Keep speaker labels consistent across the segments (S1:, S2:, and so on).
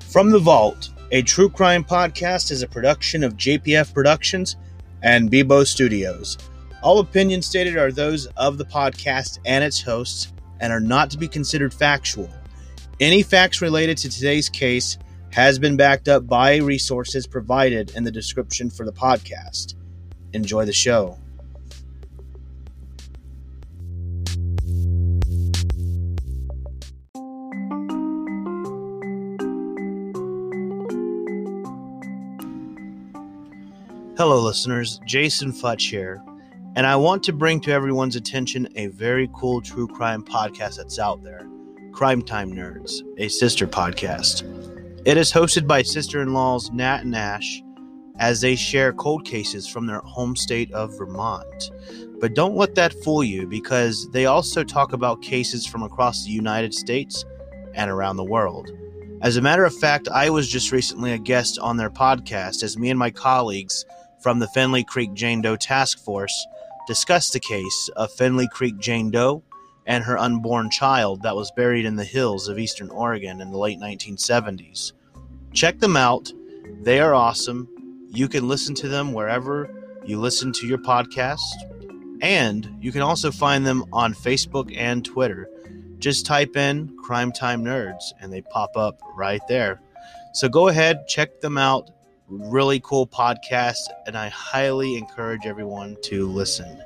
S1: From the Vault, a true crime podcast, is a production of JPF Productions and Bebo Studios. All opinions stated are those of the podcast and its hosts and are not to be considered factual. Any facts related to today's case has been backed up by resources provided in the description for the podcast. Enjoy the show. Hello listeners, Jason Futch here, and I want to bring to everyone's attention a very cool true crime podcast that's out there, Crime Time Nerds, a sister podcast. It is hosted by sister-in-laws Nat and Ash as they share cold cases from their home state of Vermont. But don't let that fool you, because they also talk about cases from across the United States and around the world. As a matter of fact, I was just recently a guest on their podcast as me and my colleagues from the Findlay Creek Jane Doe Task Force discussed the case of Findlay Creek Jane Doe and her unborn child that was buried in the hills of eastern Oregon in the late 1970s. Check them out. They are awesome. You can listen to them wherever you listen to your podcast, and you can also find them on Facebook and Twitter. Just type in Crime Time Nerds and they pop up right there. So go ahead, check them out. Really cool podcast, and I highly encourage everyone to listen.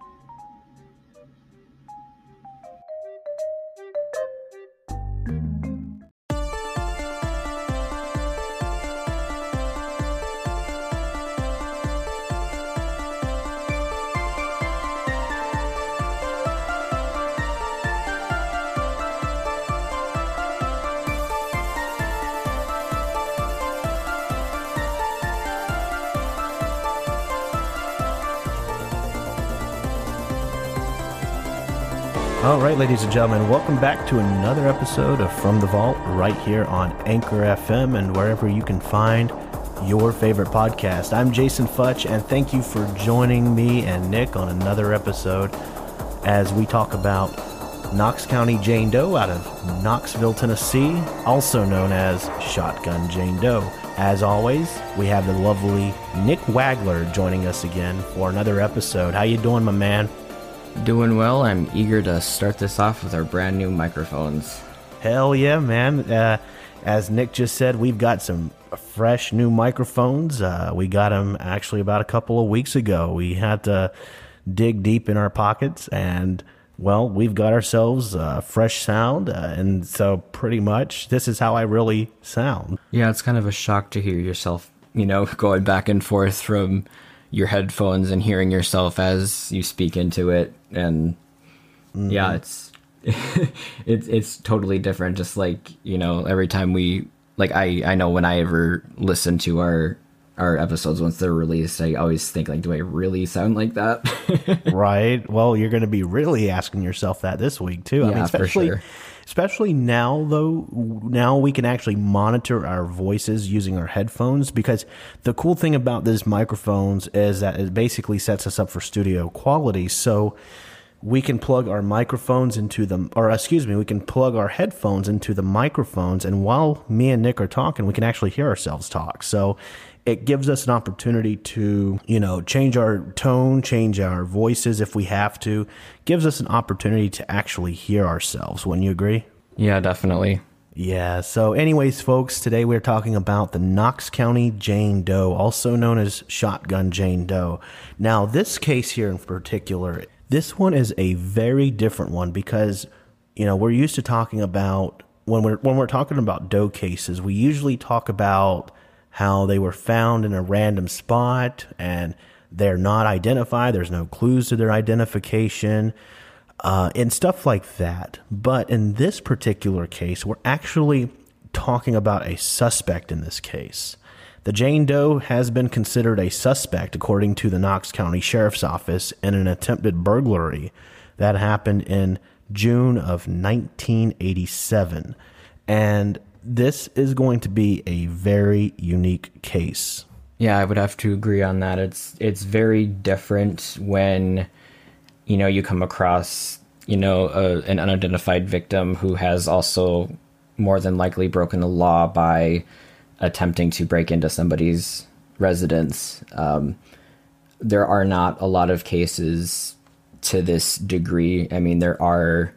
S2: All right, ladies and gentlemen, welcome back to another episode of From the Vault right here on Anchor FM and wherever you can find your favorite podcast. I'm Jason Futch, and thank you for joining me and Nick on another episode as we talk about Knox County Jane Doe out of Knoxville, Tennessee, also known as Shotgun Jane Doe. As always, we have the lovely Nick Wagler joining us again for another episode. How you doing, my man?
S3: Doing well. I'm eager to start this off with our brand new microphones.
S2: Hell yeah, man. As Nick just said, we've got some fresh new microphones. We got them actually about a couple of weeks ago. We had to dig deep in our pockets, and, well, we've got ourselves fresh sound. And so pretty much this is how I really sound.
S3: Yeah, it's kind of a shock to hear yourself, going back and forth from your headphones and hearing yourself as you speak into it. And yeah, it's totally different. Just like, every time we, like, I know when I ever listen to our episodes once they're released, I always think, like, do I really sound like that?
S2: Right. Well, you're going to be really asking yourself that this week too.
S3: Yeah, for sure.
S2: Especially now, though, now we can actually monitor our voices using our headphones, because the cool thing about these microphones is that it basically sets us up for studio quality. So we can plug our microphones into we can plug our headphones into the microphones, and while me and Nick are talking, we can actually hear ourselves talk. So it gives us an opportunity to, change our tone, change our voices if we have to. Gives us an opportunity to actually hear ourselves. Wouldn't you agree?
S3: Yeah, definitely.
S2: Yeah. So anyways, folks, today we're talking about the Knox County Jane Doe, also known as Shotgun Jane Doe. Now, this case here in particular, this one is a very different one because, we're used to talking about, when we're talking about Doe cases, we usually talk about how they were found in a random spot and they're not identified. There's no clues to their identification and stuff like that. But in this particular case, we're actually talking about a suspect in this case. The Jane Doe has been considered a suspect according to the Knox County Sheriff's Office in an attempted burglary that happened in June of 1987. And this is going to be a very unique case.
S3: Yeah, I would have to agree on that. It's very different when, you come across, an unidentified victim who has also more than likely broken the law by attempting to break into somebody's residence. There are not a lot of cases to this degree. I mean, there are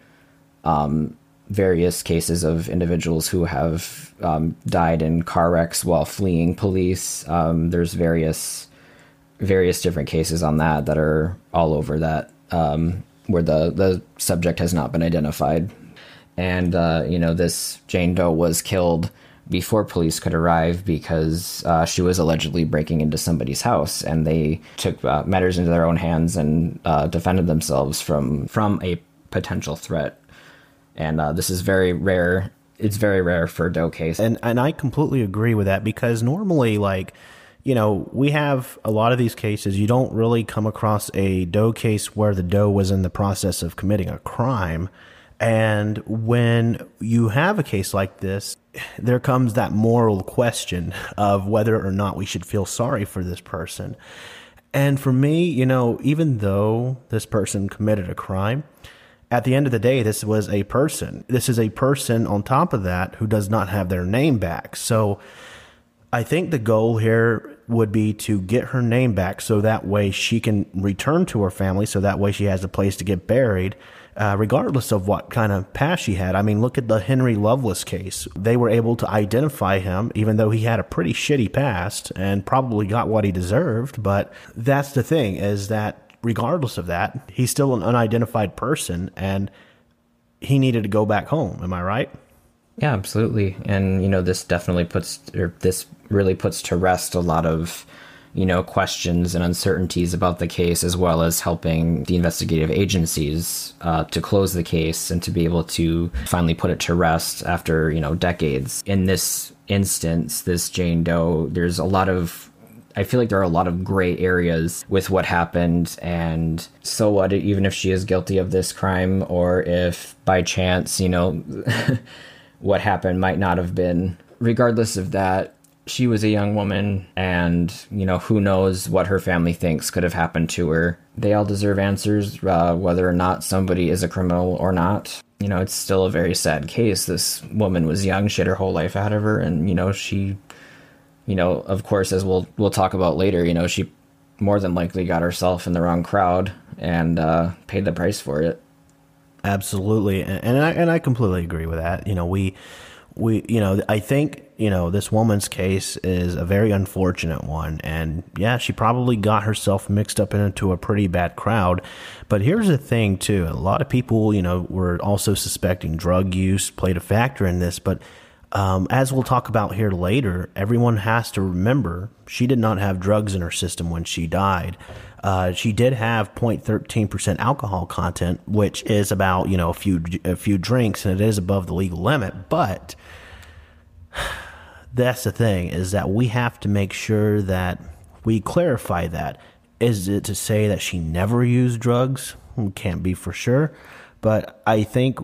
S3: various cases of individuals who have died in car wrecks while fleeing police. There's various different cases on that are all over that, where the subject has not been identified. And, this Jane Doe was killed before police could arrive because she was allegedly breaking into somebody's house, and they took matters into their own hands and defended themselves from a potential threat. And this is very rare. It's very rare for a Doe case.
S2: And I completely agree with that, because normally, we have a lot of these cases. You don't really come across a Doe case where the Doe was in the process of committing a crime. And when you have a case like this, there comes that moral question of whether or not we should feel sorry for this person. And for me, even though this person committed a crime, at the end of the day, this was a person. This is a person on top of that who does not have their name back. So I think the goal here would be to get her name back so that way she can return to her family, so that way she has a place to get buried, regardless of what kind of past she had. I mean, look at the Henry Lovelace case. They were able to identify him, even though he had a pretty shitty past and probably got what he deserved. But that's the thing, is that regardless of that, he's still an unidentified person, and he needed to go back home. Am I right?
S3: Yeah, absolutely. And, this really puts to rest a lot of, questions and uncertainties about the case, as well as helping the investigative agencies to close the case and to be able to finally put it to rest after, decades. In this instance, this Jane Doe, I feel like there are a lot of gray areas with what happened. And so what, even if she is guilty of this crime, or if by chance, what happened might not have been. Regardless of that, she was a young woman, and, who knows what her family thinks could have happened to her. They all deserve answers, whether or not somebody is a criminal or not. It's still a very sad case. This woman was young. She had her whole life ahead of her. And, she, of course, as we'll talk about later, she more than likely got herself in the wrong crowd and paid the price for it.
S2: Absolutely. And I completely agree with that. I think, this woman's case is a very unfortunate one. And yeah, she probably got herself mixed up into a pretty bad crowd. But here's the thing too. A lot of people, were also suspecting drug use played a factor in this. But as we'll talk about here later, everyone has to remember she did not have drugs in her system when she died. She did have 0.13% alcohol content, which is about, a few drinks, and it is above the legal limit. But that's the thing, is that we have to make sure that we clarify that. Is it to say that she never used drugs? Can't be for sure. But I think,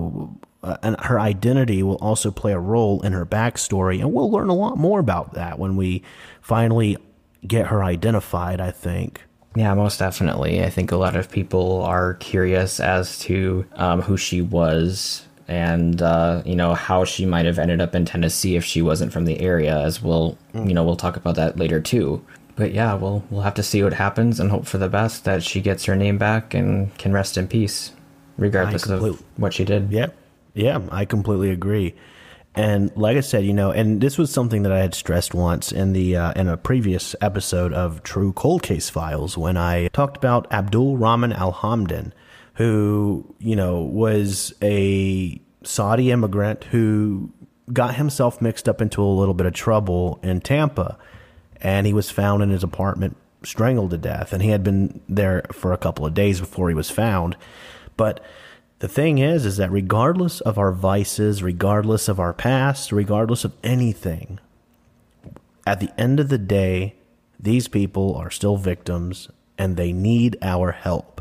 S2: and her identity will also play a role in her backstory, and we'll learn a lot more about that when we finally get her identified, I think.
S3: Yeah, most definitely. I think a lot of people are curious as to who she was, and how she might have ended up in Tennessee if she wasn't from the area, as we'll talk about that later too. But yeah, we'll have to see what happens and hope for the best, that she gets her name back and can rest in peace, regardless of what she did.
S2: Yeah, I completely agree. And like I said, and this was something that I had stressed once in in a previous episode of True Cold Case Files, when I talked about Abdul Rahman Al-Hamdan, who, was a Saudi immigrant who got himself mixed up into a little bit of trouble in Tampa, and he was found in his apartment strangled to death, and he had been there for a couple of days before he was found. But the thing is that regardless of our vices, regardless of our past, regardless of anything, at the end of the day, these people are still victims, and they need our help.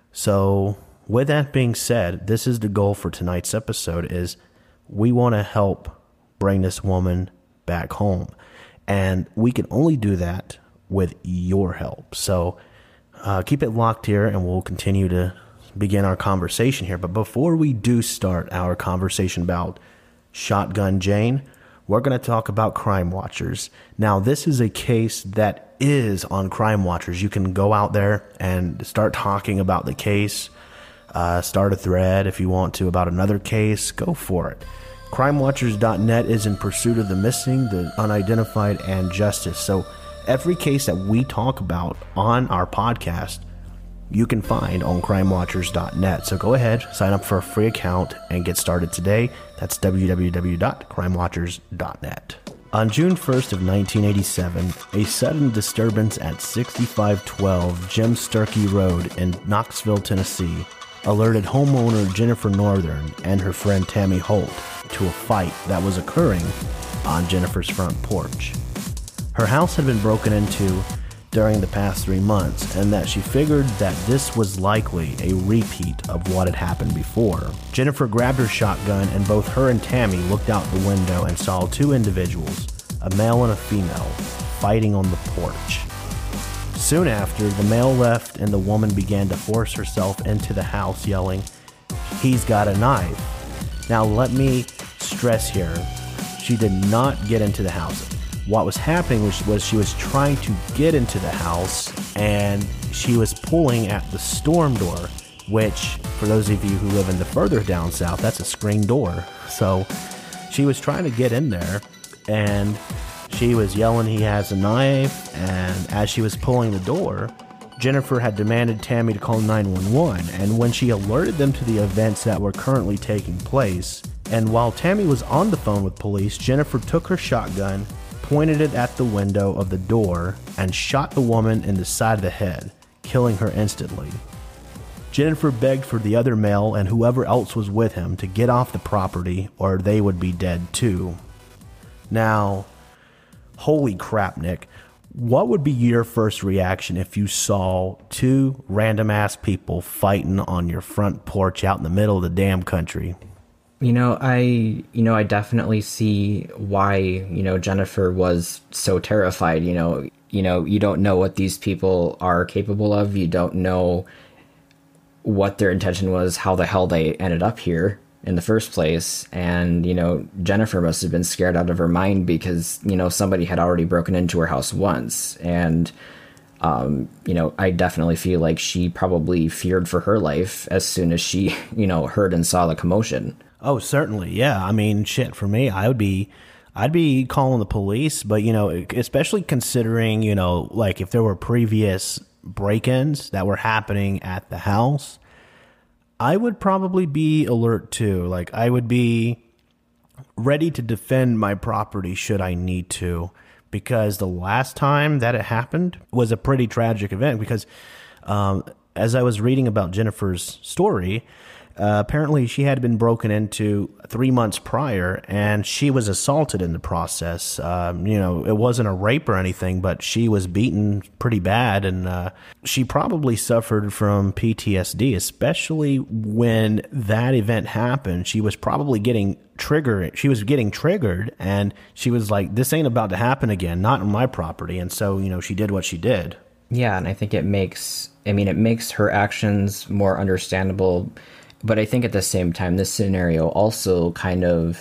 S2: So with that being said, this is the goal for tonight's episode, is we want to help bring this woman back home. And we can only do that with your help. So keep it locked here, and we'll continue to begin our conversation here. But before we do start our conversation about Shotgun Jane, we're going to talk about Crime Watchers. Now, this is a case that is on Crime Watchers. You can go out there and start talking about the case, start a thread if you want to about another case, go for it. CrimeWatchers.net is in pursuit of the missing, the unidentified, and justice. So every case that we talk about on our podcast, you can find on CrimeWatchers.net. So go ahead, sign up for a free account, and get started today. That's www.crimewatchers.net. On June 1st of 1987, a sudden disturbance at 6512 Jim Sturkey Road in Knoxville, Tennessee, alerted homeowner Jennifer Northern and her friend Tammy Holt to a fight that was occurring on Jennifer's front porch. Her house had been broken into during the past 3 months, and that she figured that this was likely a repeat of what had happened before. Jennifer grabbed her shotgun, and both her and Tammy looked out the window and saw two individuals, a male and a female, fighting on the porch. Soon after, the male left and the woman began to force herself into the house, yelling, "He's got a knife." Now let me stress here, she did not get into the house. What was happening was she was trying to get into the house, and she was pulling at the storm door, which, for those of you who live in the further down south, that's a screen door. So she was trying to get in there, and she was yelling, "He has a knife," and as she was pulling the door, Jennifer had demanded Tammy to call 911, and when she alerted them to the events that were currently taking place, and while Tammy was on the phone with police, Jennifer took her shotgun, pointed it at the window of the door, and shot the woman in the side of the head, killing her instantly. Jennifer begged for the other male and whoever else was with him to get off the property or they would be dead too. Now, holy crap, Nick. What would be your first reaction if you saw two random-ass people fighting on your front porch out in the middle of the damn country?
S3: I definitely see why, Jennifer was so terrified. You don't know what these people are capable of. You don't know what their intention was, how the hell they ended up here in the first place. And, Jennifer must have been scared out of her mind because, somebody had already broken into her house once. And, I definitely feel like she probably feared for her life as soon as she, heard and saw the commotion.
S2: Oh, certainly. Yeah. I mean, shit, for me, I'd be calling the police, but, especially considering, like if there were previous break-ins that were happening at the house, I would probably be alert too. Like I would be ready to defend my property should I need to, because the last time that it happened was a pretty tragic event because, as I was reading about Jennifer's story, apparently she had been broken into 3 months prior and she was assaulted in the process. It wasn't a rape or anything, but she was beaten pretty bad, and she probably suffered from PTSD, especially when that event happened. She was probably getting triggered. She was getting triggered, and she was like, this ain't about to happen again, not on my property. And so, she did what she did.
S3: Yeah, and I think it makes her actions more understandable. But I think at the same time, this scenario also kind of,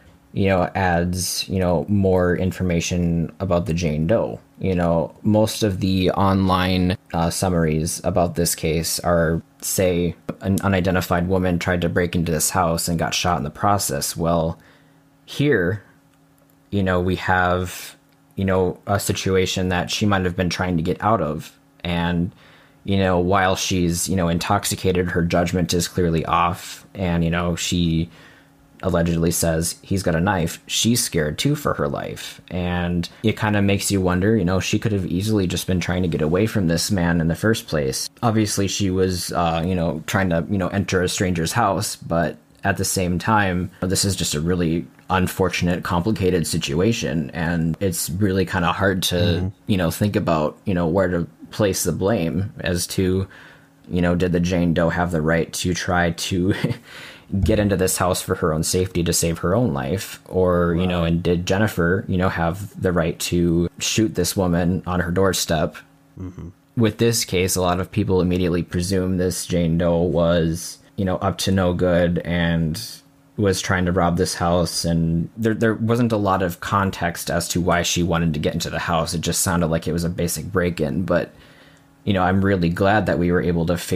S3: adds, more information about the Jane Doe. Most of the online summaries about this case are, say, an unidentified woman tried to break into this house and got shot in the process. Well, here, we have, a situation that she might have been trying to get out of. And while she's, intoxicated, her judgment is clearly off. And, she allegedly says he's got a knife. She's scared too for her life. And it kind of makes you wonder, she could have easily just been trying to get away from this man in the first place. Obviously she was, trying to, enter a stranger's house. But at the same time, this is just a really unfortunate, complicated situation. And it's really kind of hard to, think about, where to place the blame as to, did the Jane Doe have the right to try to get into this house for her own safety to save her own life? Or, right. And did Jennifer, have the right to shoot this woman on her doorstep? Mm-hmm. With this case, a lot of people immediately presume this Jane Doe was, up to no good and, was trying to rob this house, and there wasn't a lot of context as to why she wanted to get into the house. It just sounded like it was a basic break-in. But I'm really glad that we were able to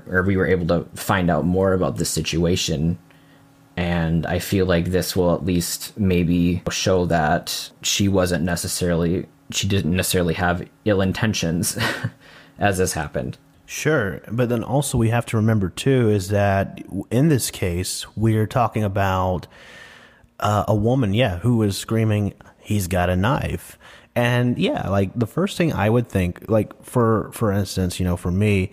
S3: find out more about this situation. And I feel like this will at least maybe show that she didn't necessarily have ill intentions as this happened.
S2: Sure. But then also we have to remember, too, is that in this case, we're talking about a woman, who was screaming, "He's got a knife." And like the first thing I would think, like for instance, for me,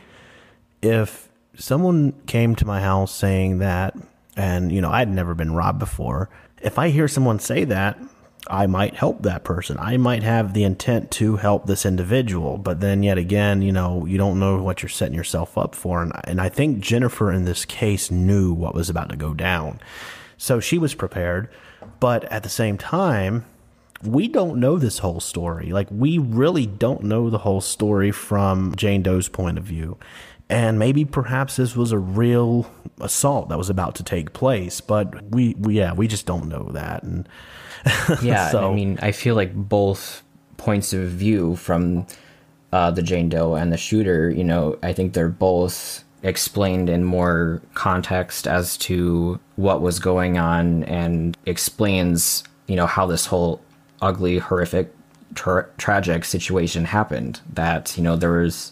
S2: if someone came to my house saying that, and, I'd never been robbed before, if I hear someone say that, I might help that person. I might have the intent to help this individual, but then yet again, you don't know what you're setting yourself up for. And I think Jennifer in this case knew what was about to go down. So she was prepared, but at the same time, we don't know this whole story. Like, we really don't know the whole story from Jane Doe's point of view. And maybe perhaps this was a real assault that was about to take place, but we just don't know that. And
S3: yeah,
S2: so,
S3: I mean, I feel like both points of view from the Jane Doe and the shooter, I think they're both explained in more context as to what was going on, and explains, how this whole ugly, horrific, tragic situation happened. That, there was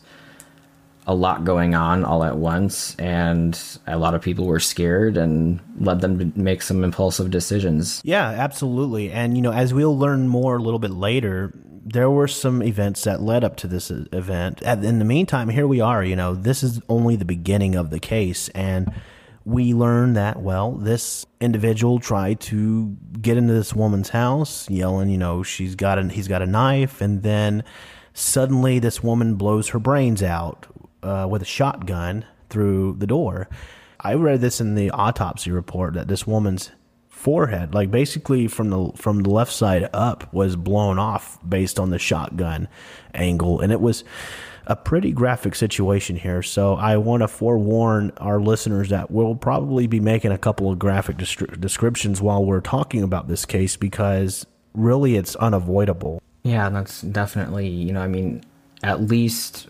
S3: a lot going on all at once, and a lot of people were scared, and led them to make some impulsive decisions.
S2: Yeah, absolutely. And, as we'll learn more a little bit later, there were some events that led up to this event. In the meantime, here we are, this is only the beginning of the case. And we learn that, this individual tried to get into this woman's house, yelling, he's got a knife. And then suddenly this woman blows her brains out with a shotgun through the door. I read this in the autopsy report that this woman's forehead, like basically from the left side up, was blown off based on the shotgun angle. And it was a pretty graphic situation here. So I want to forewarn our listeners that we'll probably be making a couple of graphic descriptions while we're talking about this case, because really it's unavoidable.
S3: Yeah, that's definitely, I mean, at least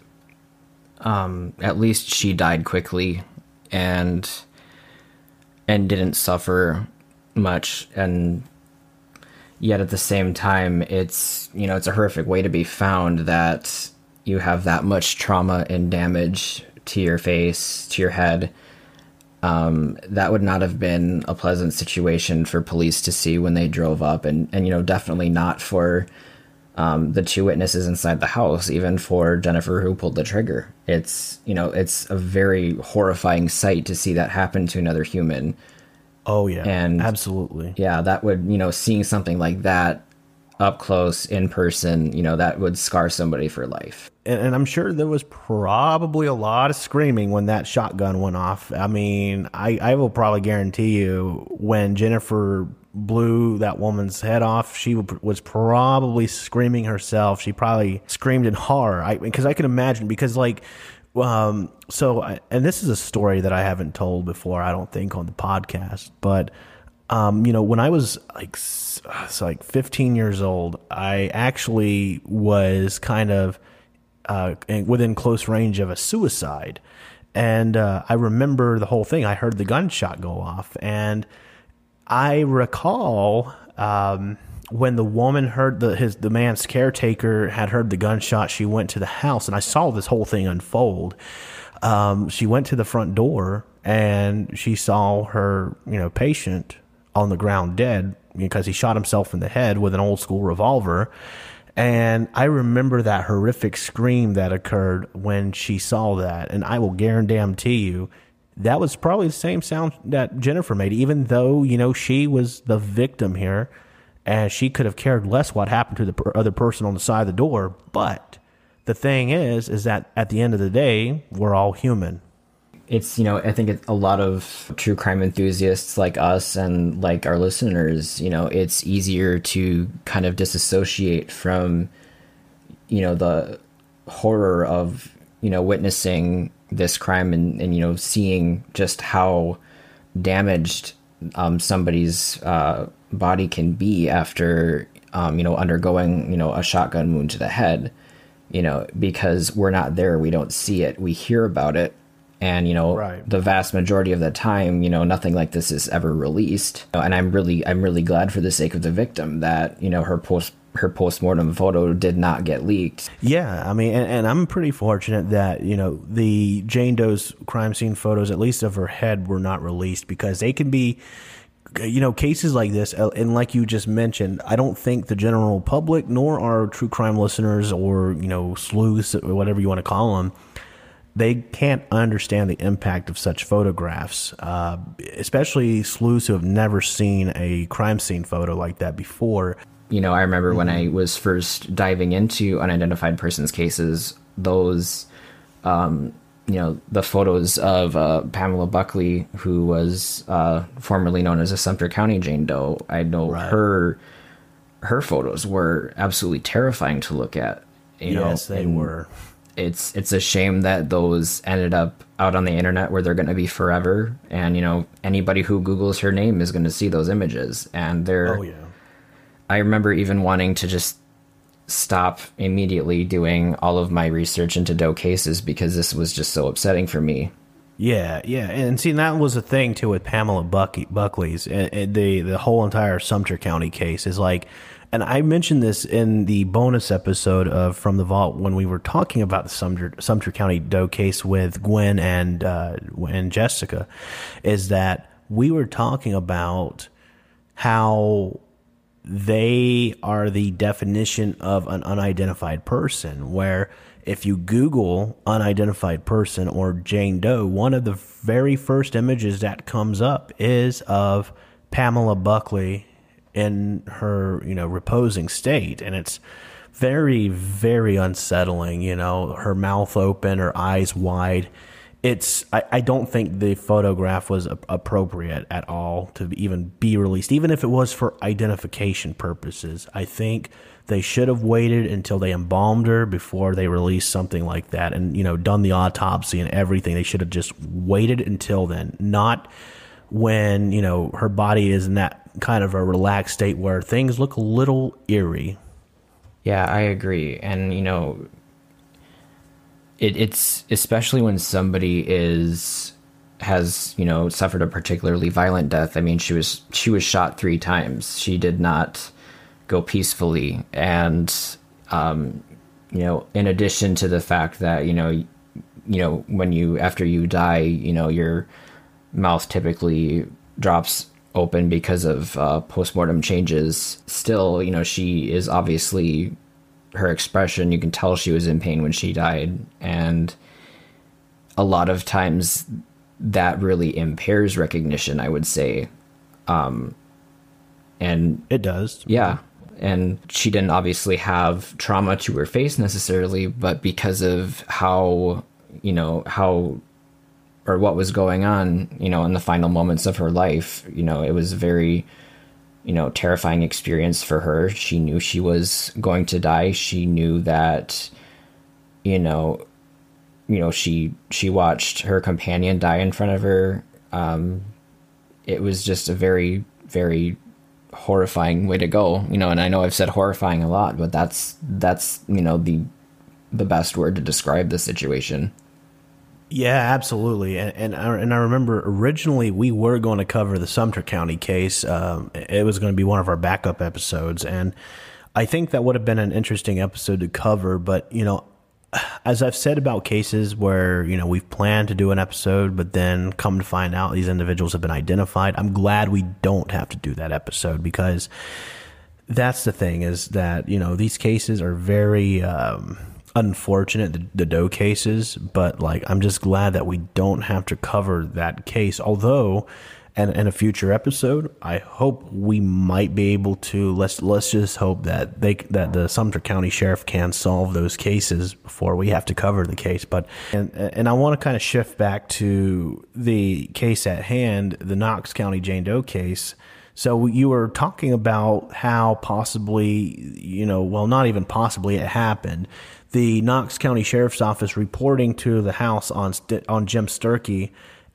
S3: she died quickly and didn't suffer much. And yet at the same time, it's a horrific way to be found, that you have that much trauma and damage to your face, to your head. That would not have been a pleasant situation for police to see when they drove up, and definitely not for the two witnesses inside the house, even for Jennifer, who pulled the trigger. It's a very horrifying sight to see that happen to another human.
S2: Oh yeah,
S3: and
S2: absolutely.
S3: Yeah, that would, seeing something like that up close in person, that would scar somebody for life.
S2: And I'm sure there was probably a lot of screaming when that shotgun went off. I mean, I will probably guarantee you when Jennifer blew that woman's head off, she was probably screaming herself. She probably screamed in horror. Because I can imagine, because and this is a story that I haven't told before, I don't think, on the podcast, but when I was like 15 years old, I actually was kind of within close range of a suicide. And I remember the whole thing. I heard the gunshot go off. And I recall when the woman heard the man's caretaker had heard the gunshot, she went to the house. And I saw this whole thing unfold. She went to the front door and she saw her, patient on the ground dead because he shot himself in the head with an old school revolver. And I remember that horrific scream that occurred when she saw that. And I will guarantee you that was probably the same sound that Jennifer made, even though, she was the victim here and she could have cared less what happened to the other person on the side of the door. But the thing is that at the end of the day, we're all human.
S3: It's, I think it's a lot of true crime enthusiasts like us and like our listeners, it's easier to kind of disassociate from, the horror of, witnessing this crime and seeing just how damaged somebody's body can be after undergoing a shotgun wound to the head, because we're not there, we don't see it, we hear about it, and
S2: Right.
S3: the vast majority of the time, nothing like this is ever released. And I'm really glad, for the sake of the victim, that her post-mortem photo did not get leaked.
S2: Yeah, I mean, and I'm pretty fortunate that, the Jane Doe's crime scene photos, at least of her head, were not released, because they can be, cases like this, and like you just mentioned, I don't think the general public, nor our true crime listeners, or, sleuths, or whatever you want to call them, they can't understand the impact of such photographs, especially sleuths who have never seen a crime scene photo like that before.
S3: I remember when I was first diving into unidentified persons cases, those, the photos of Pamela Buckley, who was formerly known as a Sumter County Jane Doe. I know
S2: Right.
S3: her photos were absolutely terrifying to look at.
S2: Yes, they were.
S3: It's a shame that those ended up out on the internet, where they're going to be forever. And anybody who Googles her name is going to see those images, and they're.
S2: Oh yeah.
S3: I remember even wanting to just stop immediately doing all of my research into Doe cases, because this was just so upsetting for me.
S2: Yeah, and see, that was the thing too with Pamela Buckley's, and the whole entire Sumter County case is like, and I mentioned this in the bonus episode of From the Vault when we were talking about the Sumter County Doe case with Gwen and Jessica, is that we were talking about how they are the definition of an unidentified person, where if you Google unidentified person or Jane Doe, one of the very first images that comes up is of Pamela Buckley in her, reposing state. And it's very, very unsettling, her mouth open, her eyes wide. I don't think the photograph was appropriate at all to even be released, even if it was for identification purposes. I think they should have waited until they embalmed her before they released something like that, and done the autopsy and everything. They should have just waited until then, not when her body is in that kind of a relaxed state where things look a little eerie.
S3: Yeah, I agree. And it's especially when somebody has suffered a particularly violent death. I mean, she was shot 3 times. She did not go peacefully, and in addition to the fact that when after you die, your mouth typically drops open because of postmortem changes. Still, she is obviously, her expression, you can tell she was in pain when she died, and a lot of times that really impairs recognition, I would say. And
S2: it does.
S3: Yeah. And she didn't obviously have trauma to her face necessarily, but because of how or what was going on, in the final moments of her life, it was a very, terrifying experience for her. She knew she was going to die. She knew that, she watched her companion die in front of her. It was just a very, very horrifying way to go, and I know I've said horrifying a lot, but that's the best word to describe the situation.
S2: Yeah, absolutely. And I remember originally we were going to cover the Sumter County case. It was going to be one of our backup episodes, and I think that would have been an interesting episode to cover. But as I've said about cases where we've planned to do an episode, but then come to find out these individuals have been identified, I'm glad we don't have to do that episode, because that's the thing, is that these cases are very unfortunate, the Doe cases, but I'm just glad that we don't have to cover that case. Although, and in a future episode, I hope we might be able to. Let's just hope that that the Sumter County Sheriff can solve those cases before we have to cover the case. But and I want to kind of shift back to the case at hand, the Knox County Jane Doe case. So you were talking about how possibly, well, not even possibly, it happened. The Knox County Sheriff's Office reporting to the House on Jim Sturkey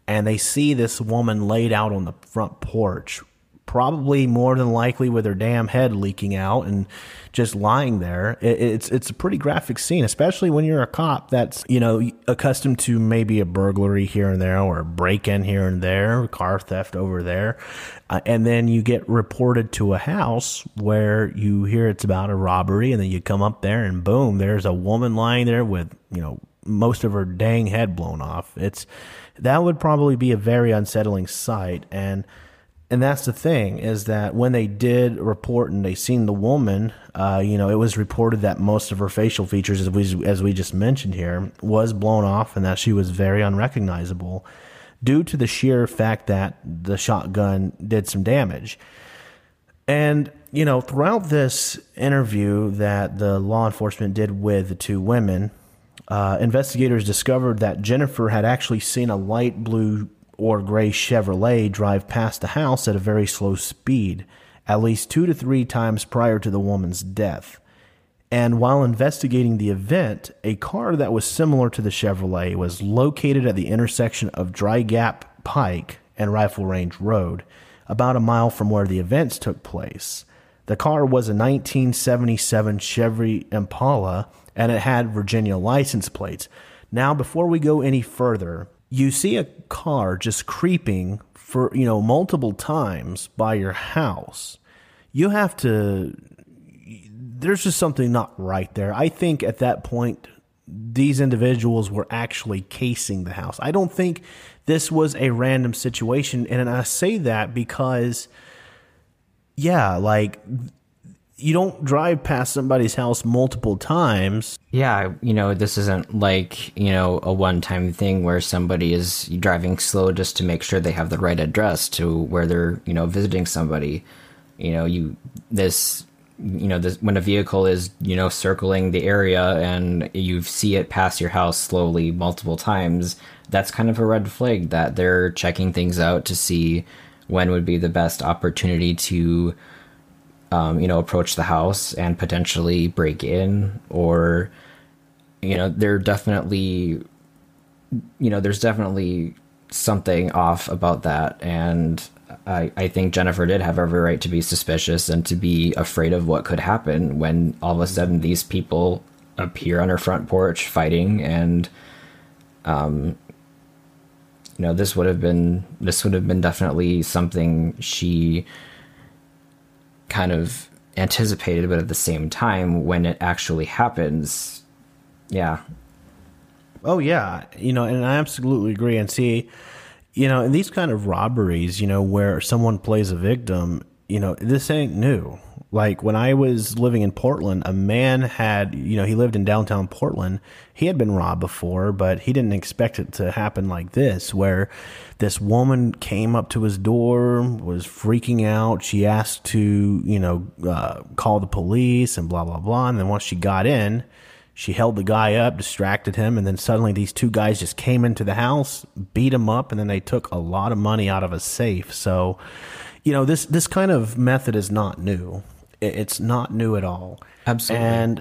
S2: and they see this woman laid out on the front porch, probably more than likely with her damn head leaking out and just lying there. It's a pretty graphic scene, especially when you're a cop that's, accustomed to maybe a burglary here and there or a break-in here and there, car theft over there. And then you get reported to a house where you hear it's about a robbery, and then you come up there and boom, there's a woman lying there with, most of her dang head blown off. That would probably be a very unsettling sight. And that's the thing, is that when they did report and they seen the woman, it was reported that most of her facial features, as we just mentioned here, was blown off, and that she was very unrecognizable due to the sheer fact that the shotgun did some damage. And, throughout this interview that the law enforcement did with the two women, investigators discovered that Jennifer had actually seen a light blue or gray Chevrolet drive past the house at a very slow speed, at least 2 to 3 times prior to the woman's death. And while investigating the event, a car that was similar to the Chevrolet was located at the intersection of Dry Gap Pike and Rifle Range Road, about a mile from where the events took place. The car was a 1977 Chevy Impala, and it had Virginia license plates. Now, before we go any further, you see a car just creeping for, multiple times by your house. You have to, there's just something not right there. I think at that point, these individuals were actually casing the house. I don't think this was a random situation. And I say that because, you don't drive past somebody's house multiple times.
S3: Yeah, this isn't like, a one-time thing where somebody is driving slow just to make sure they have the right address to where they're, visiting somebody. When a vehicle is, circling the area and you see it pass your house slowly multiple times, that's kind of a red flag that they're checking things out to see when would be the best opportunity to approach the house and potentially break in, or, there's definitely something off about that. And I think Jennifer did have every right to be suspicious and to be afraid of what could happen when all of a sudden these people appear on her front porch fighting. And, this would have been definitely something she kind of anticipated, but at the same time, when it actually happens, yeah.
S2: Oh yeah, and I absolutely agree. And see, in these kind of robberies, where someone plays a victim, this ain't new. Like when I was living in Portland, a man had, he lived in downtown Portland. He had been robbed before, but he didn't expect it to happen like this, where this woman came up to his door, was freaking out. She asked to, call the police and blah, blah, blah. And then once she got in, she held the guy up, distracted him. And then suddenly these two guys just came into the house, beat him up, and then they took a lot of money out of a safe. So, this kind of method is not new. It's not new at all.
S3: Absolutely.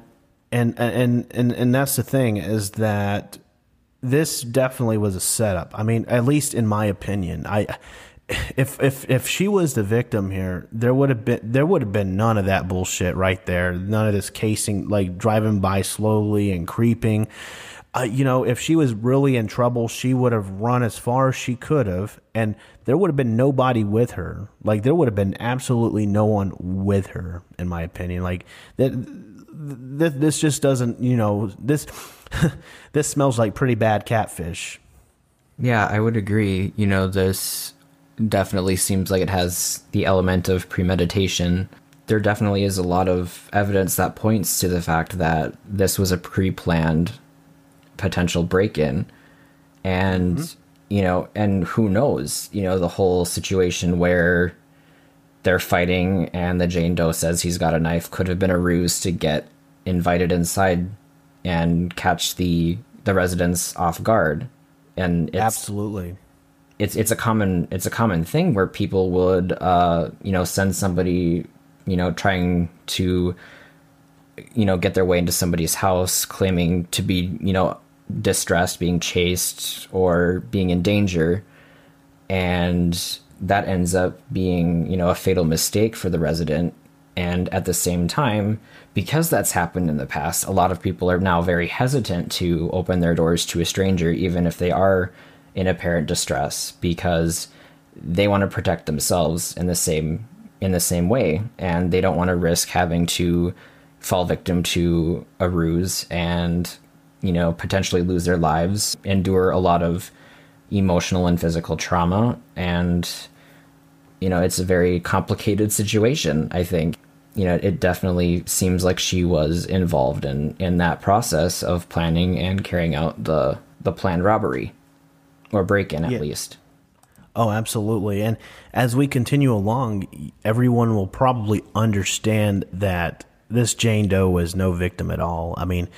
S2: And that's the thing, is that this definitely was a setup. I mean, at least in my opinion, if she was the victim here, there would have been none of that bullshit right there. None of this casing, like driving by slowly and creeping. If she was really in trouble, she would have run as far as she could have, and there would have been nobody with her. Like, there would have been absolutely no one with her, in my opinion. Like, this just doesn't, this this smells like pretty bad catfish.
S3: Yeah, I would agree. This definitely seems like it has the element of premeditation. There definitely is a lot of evidence that points to the fact that this was a pre-planned potential break-in. And, and who knows, the whole situation where they're fighting and the Jane Doe says he's got a knife could have been a ruse to get invited inside and catch the residents off guard. And
S2: Absolutely.
S3: It's a common thing where people would, send somebody, trying to, get their way into somebody's house, claiming to be, distressed, being chased, or being in danger. and that ends up being, a fatal mistake for the resident. And at the same time, because that's happened in the past, a lot of people are now very hesitant to open their doors to a stranger, even if they are in apparent distress, because they want to protect themselves in the same way, and they don't want to risk having to fall victim to a ruse and, potentially lose their lives, endure a lot of emotional and physical trauma. And, it's a very complicated situation, I think. It definitely seems like she was involved in that process of planning and carrying out the planned robbery, or break-in at least.
S2: Oh, absolutely. And as we continue along, everyone will probably understand that this Jane Doe was no victim at all. I mean,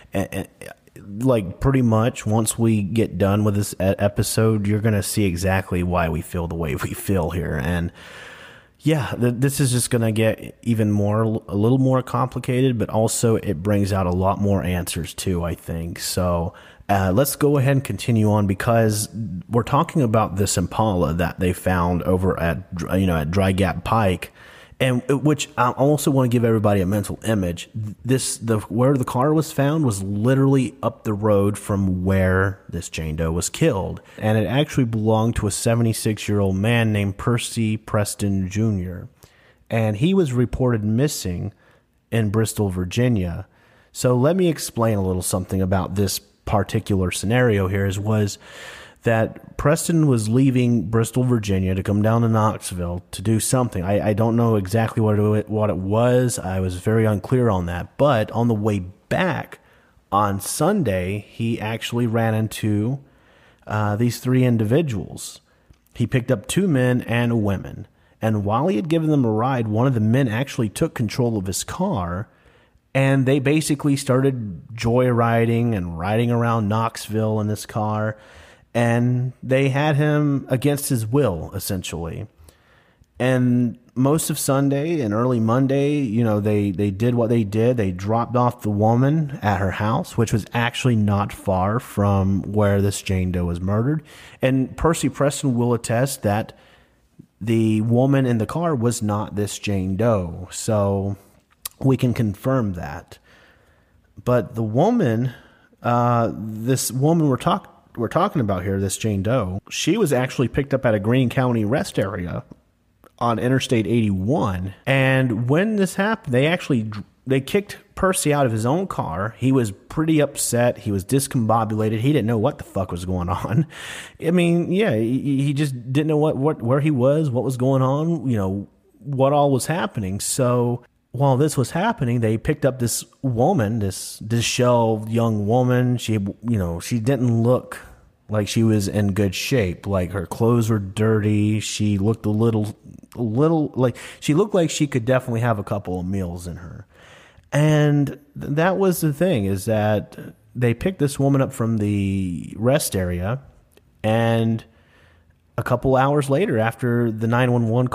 S2: like pretty much once we get done with this episode, you're going to see exactly why we feel the way we feel here. And yeah, this is just going to get a little more complicated, but also it brings out a lot more answers too, I think. So let's go ahead and continue on, because we're talking about this Impala that they found over at Dry Gap Pike, and which I also want to give everybody a mental image. Where the car was found was literally up the road from where this Jane Doe was killed, and it actually belonged to a 76-year-old man named Percy Preston Jr., and he was reported missing in Bristol, Virginia. So let me explain a little something about this particular scenario here. Was that Preston was leaving Bristol, Virginia to come down to Knoxville to do something. I don't know exactly what it was. I was very unclear on that. But on the way back on Sunday, he actually ran into these three individuals. He picked up two men and a woman. And while he had given them a ride, one of the men actually took control of his car, and they basically started joyriding and riding around Knoxville in this car. And they had him against his will, essentially. And most of Sunday and early Monday, they did what they did. They dropped off the woman at her house, which was actually not far from where this Jane Doe was murdered. And Percy Preston will attest that the woman in the car was not this Jane Doe. So we can confirm that. But the woman, this woman we're talking about here, this Jane Doe, she was actually picked up at a Greene County rest area on Interstate 81. And when this happened, they kicked Percy out of his own car. He was pretty upset. He was discombobulated. He didn't know what the fuck was going on. I mean, yeah, he just didn't know where he was, what was going on, what all was happening. So while this was happening, they picked up this woman, this disheveled young woman. She didn't look like she was in good shape. Like, her clothes were dirty. She looked a little like she looked like she could definitely have a couple of meals in her. And that was the thing, is that they picked this woman up from the rest area, and a couple hours later, after the 911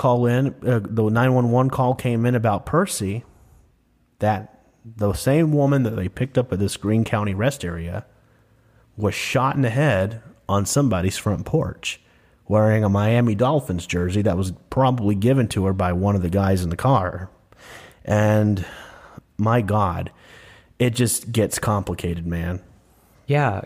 S2: call came in about Percy, that the same woman that they picked up at this Greene County rest area was shot in the head on somebody's front porch, wearing a Miami Dolphins jersey that was probably given to her by one of the guys in the car. And my God, it just gets complicated, man.
S3: Yeah,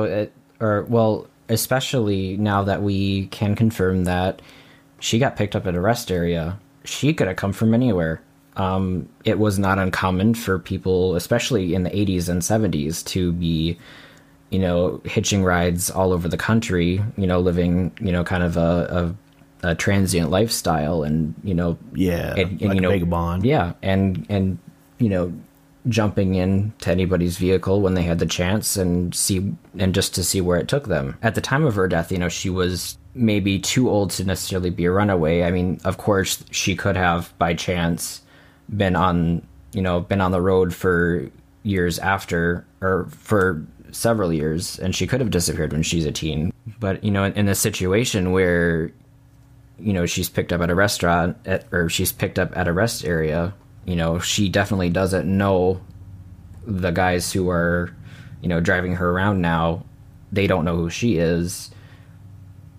S3: especially now that we can confirm that she got picked up at a rest area. She could have come from anywhere. It was not uncommon for people, especially in the 80s and 70s, to be, hitching rides all over the country, living, kind of a transient lifestyle, and,
S2: like a vagabond.
S3: Yeah. And, jumping into anybody's vehicle when they had the chance and just to see where it took them. At the time of her death, she was maybe too old to necessarily be a runaway. I mean, of course, she could have by chance been on the road for years after, or for several years, and she could have disappeared when she's a teen. But, in a situation where, she's picked up at a restaurant, or she's picked up at a rest area, she definitely doesn't know the guys who are, driving her around now. They don't know who she is.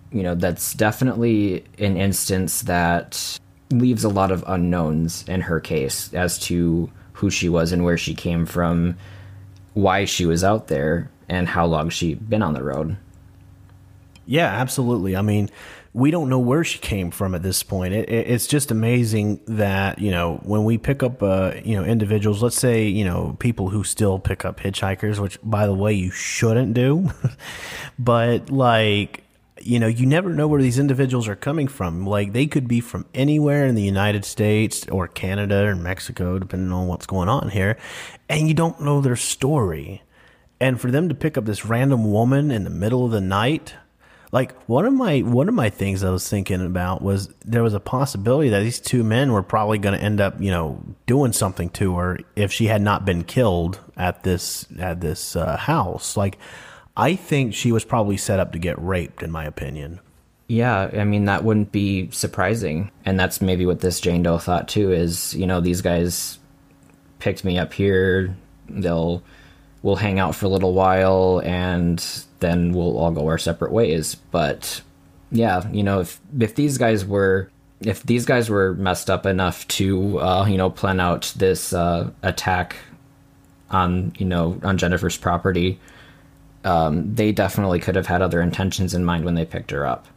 S3: that's definitely an instance that leaves a lot of unknowns in her case as to who she was and where she came from, why she was out there, and how long she'd been on the road.
S2: Yeah, absolutely. I mean, we don't know where she came from at this point. It's just amazing that, when we pick up, individuals, let's say, people who still pick up hitchhikers, which, by the way, you shouldn't do. But, you never know where these individuals are coming from. Like, they could be from anywhere in the United States or Canada or Mexico, depending on what's going on here, and you don't know their story. And for them to pick up this random woman in the middle of the night, like, one of my things I was thinking about was there was a possibility that these two men were probably going to end up, doing something to her if she had not been killed at this house. Like, I think she was probably set up to get raped, in my opinion.
S3: Yeah, I mean, that wouldn't be surprising. And that's maybe what this Jane Doe thought, too, is, these guys picked me up here. We'll hang out for a little while, and then we'll all go our separate ways. But, yeah, if these guys were messed up enough to, plan out this attack on Jennifer's property, they definitely could have had other intentions in mind when they picked her up.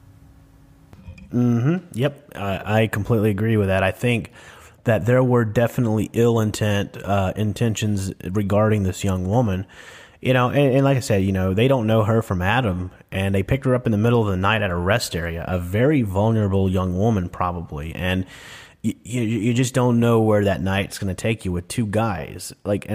S2: Mm-hmm. Yep. I completely agree with that. I think that there were definitely ill intentions regarding this young woman, and like I said, they don't know her from Adam, and they picked her up in the middle of the night at a rest area, a very vulnerable young woman probably. And you just don't know where that night's going to take you with two guys.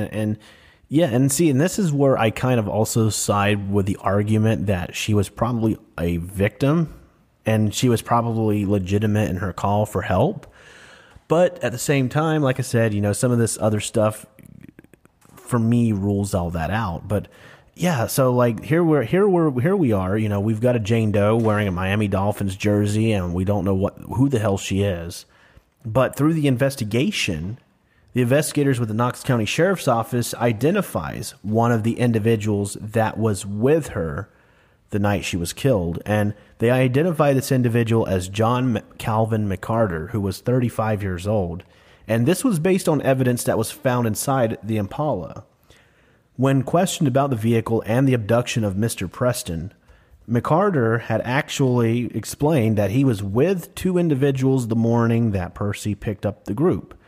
S2: Yeah, and this is where I kind of also side with the argument that she was probably a victim and she was probably legitimate in her call for help. But at the same time, like I said, some of this other stuff for me rules all that out. But yeah, so here we are, we've got a Jane Doe wearing a Miami Dolphins jersey, and we don't know who the hell she is. But through the investigation, the investigators with the Knox County Sheriff's Office identifies one of the individuals that was with her the night she was killed, and they identify this individual as John Calvin McCarter, who was 35 years old, and this was based on evidence that was found inside the Impala. When questioned about the vehicle and the abduction of Mr. Preston, McCarter had actually explained that he was with two individuals the morning that Percy picked up the group.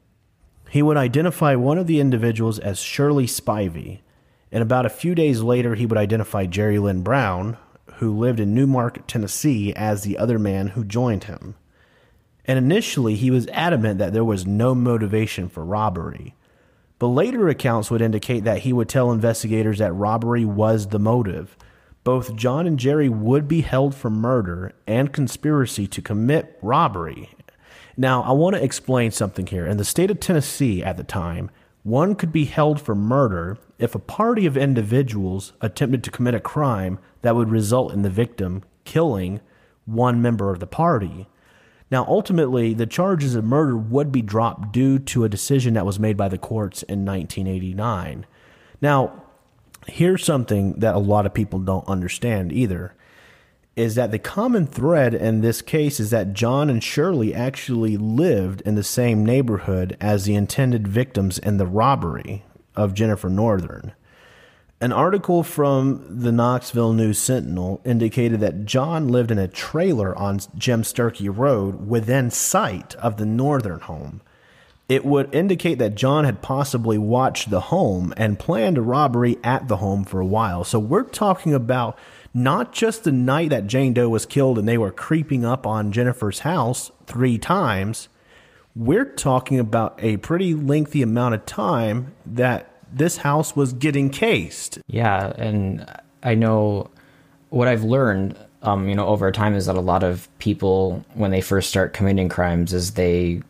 S2: He would identify one of the individuals as Shirley Spivey, and about a few days later he would identify Jerry Lynn Brown, who lived in Newmarket, Tennessee, as the other man who joined him. And initially he was adamant that there was no motivation for robbery, but later accounts would indicate that he would tell investigators that robbery was the motive. Both John and Jerry would be held for murder and conspiracy to commit robbery. Now, I want to explain something here. In the state of Tennessee at the time, one could be held for murder if a party of individuals attempted to commit a crime that would result in the victim killing one member of the party. Now, ultimately, the charges of murder would be dropped due to a decision that was made by the courts in 1989. Now, here's something that a lot of people don't understand either, is that the common thread in this case is that John and Shirley actually lived in the same neighborhood as the intended victims in the robbery of Jennifer Northern. An article from the Knoxville News-Sentinel indicated that John lived in a trailer on Jim Sturkey Road within sight of the Northern home. It would indicate that John had possibly watched the home and planned a robbery at the home for a while. So we're talking about not just the night that Jane Doe was killed and they were creeping up on Jennifer's house 3 times. We're talking about a pretty lengthy amount of time that this house was getting cased.
S3: Yeah, and I know what I've learned, over time is that a lot of people, when they first start committing crimes, is they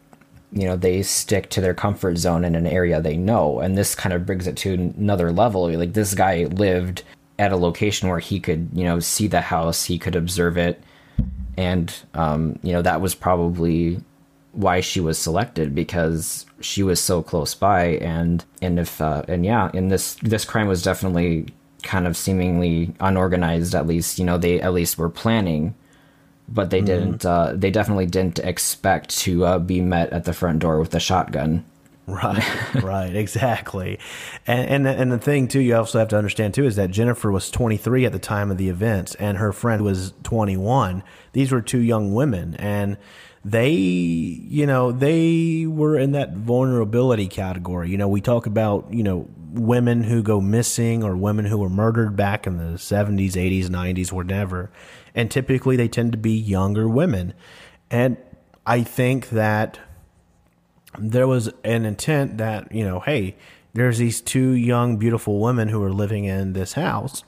S3: stick to their comfort zone in an area they know. And this kind of brings it to another level. Like, this guy lived at a location where he could, see the house, he could observe it. And, that was probably why she was selected, because she was so close by. And this crime was definitely kind of seemingly unorganized. At least, they at least were planning, but they didn't. They definitely didn't expect to be met at the front door with a shotgun.
S2: Right, exactly. And the thing too, you also have to understand too, is that Jennifer was 23 at the time of the events, and her friend was 21. These were two young women, and they were in that vulnerability category. We talk about, women who go missing or women who were murdered back in the 70s, 80s, 90s, whatever. And typically they tend to be younger women. And I think that there was an intent that, hey, there's these two young, beautiful women who are living in this house,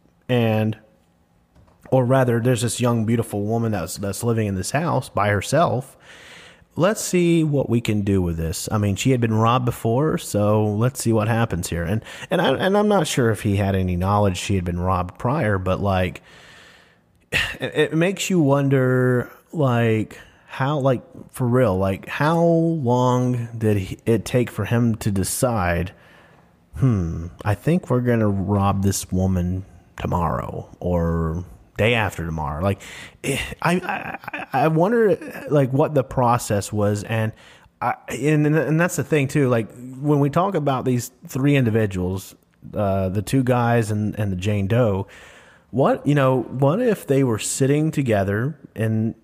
S2: or rather, there's this young, beautiful woman that's living in this house by herself. Let's see what we can do with this. I mean, she had been robbed before, so let's see what happens here. And I'm not sure if he had any knowledge she had been robbed prior, but like, it makes you wonder, like, how, like, for real, like, how long did it take for him to decide, I think we're going to rob this woman tomorrow or day after tomorrow? Like, I wonder, like, what the process was. And that's the thing, too. Like, when we talk about these three individuals, the two guys and the Jane Doe, what if they were sitting together and,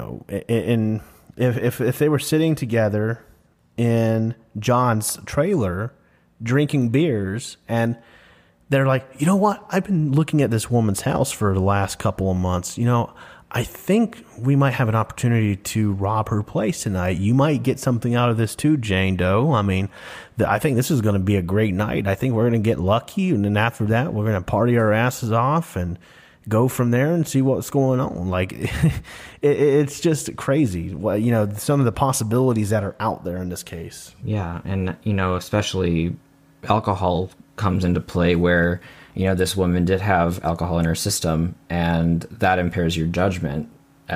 S2: if they were sitting together in John's trailer drinking beers, and they're like, you know what? I've been looking at this woman's house for the last couple of months. I think we might have an opportunity to rob her place tonight. You might get something out of this too, Jane Doe. I mean, I think this is going to be a great night. I think we're going to get lucky, and then after that, we're going to party our asses off and go from there and see what's going on. Like, it's just crazy. Well, some of the possibilities that are out there in this case.
S3: Yeah, and especially alcohol comes into play, where this woman did have alcohol in her system, and that impairs your judgment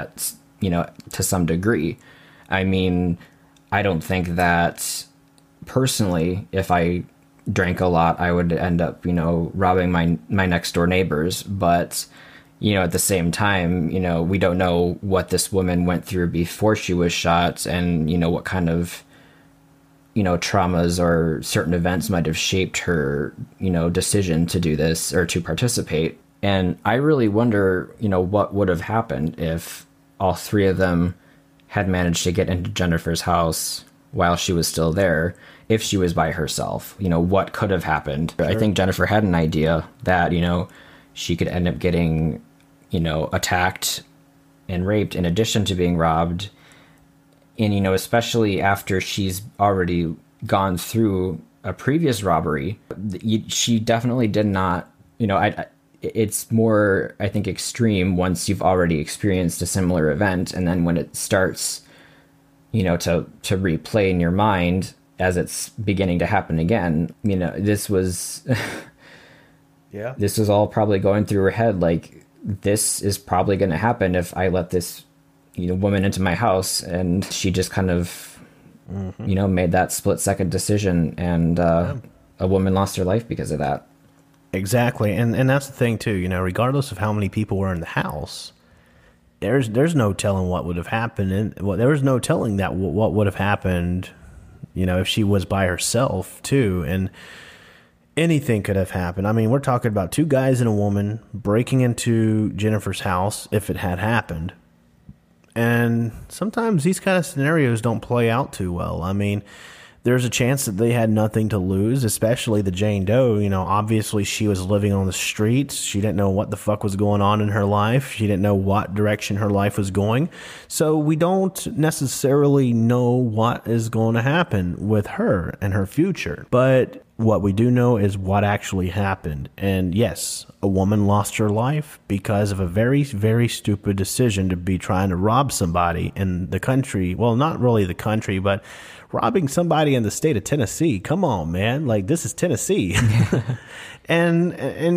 S3: to some degree. I mean, I don't think that personally, if I drank a lot, I would end up robbing my next door neighbors. But at the same time, we don't know what this woman went through before she was shot, and what kind of traumas or certain events might have shaped her, decision to do this or to participate. And I really wonder, what would have happened if all three of them had managed to get into Jennifer's house while she was still there, if she was by herself. What could have happened? Sure. I think Jennifer had an idea that, she could end up getting, attacked and raped in addition to being robbed. And, especially after she's already gone through a previous robbery, she definitely did not, it's more, I think, extreme once you've already experienced a similar event. And then when it starts, to replay in your mind as it's beginning to happen again, this was,
S2: yeah,
S3: this was all probably going through her head. Like, this is probably going to happen if I let this woman into my house. And she just kind of, made that split-second decision, and a woman lost her life because of that.
S2: Exactly. And that's the thing, too. Regardless of how many people were in the house, there's no telling what would have happened. And there was no telling that what would have happened, if she was by herself, too. And anything could have happened. I mean, we're talking about two guys and a woman breaking into Jennifer's house if it had happened. And sometimes these kind of scenarios don't play out too well. I mean, there's a chance that they had nothing to lose, especially the Jane Doe. Obviously she was living on the streets. She didn't know what the fuck was going on in her life. She didn't know what direction her life was going. So we don't necessarily know what is going to happen with her and her future. But what we do know is what actually happened. And yes, a woman lost her life because of a very, very stupid decision to be trying to rob somebody in the country. Well, not really the country, but robbing somebody in the state of Tennessee. Come on, man. Like, this is Tennessee. and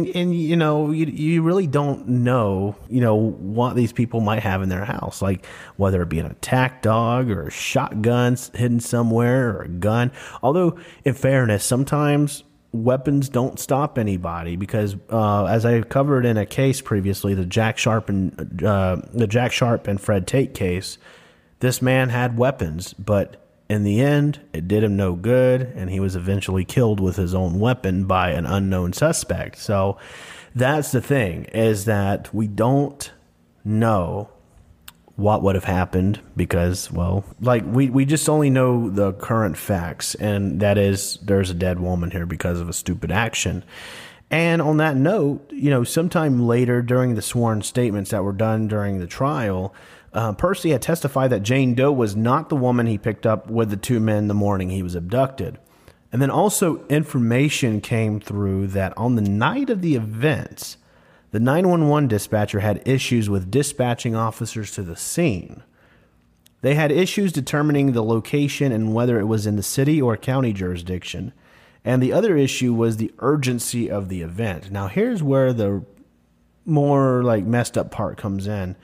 S2: you really don't know, what these people might have in their house. Like, whether it be an attack dog or shotguns hidden somewhere or a gun. Although, in fairness, sometimes weapons don't stop anybody because, as I covered in a case previously, the Jack Sharp and Fred Tate case, this man had weapons, but in the end, it did him no good, and he was eventually killed with his own weapon by an unknown suspect. So that's the thing, is that we don't know what would have happened because, well, like we just only know the current facts, and that is there's a dead woman here because of a stupid action. And on that note, sometime later during the sworn statements that were done during the trial, Percy had testified that Jane Doe was not the woman he picked up with the two men the morning he was abducted. And then also information came through that on the night of the events, the 911 dispatcher had issues with dispatching officers to the scene. They had issues determining the location and whether it was in the city or county jurisdiction. And the other issue was the urgency of the event. Now, here's where the more messed up part comes in.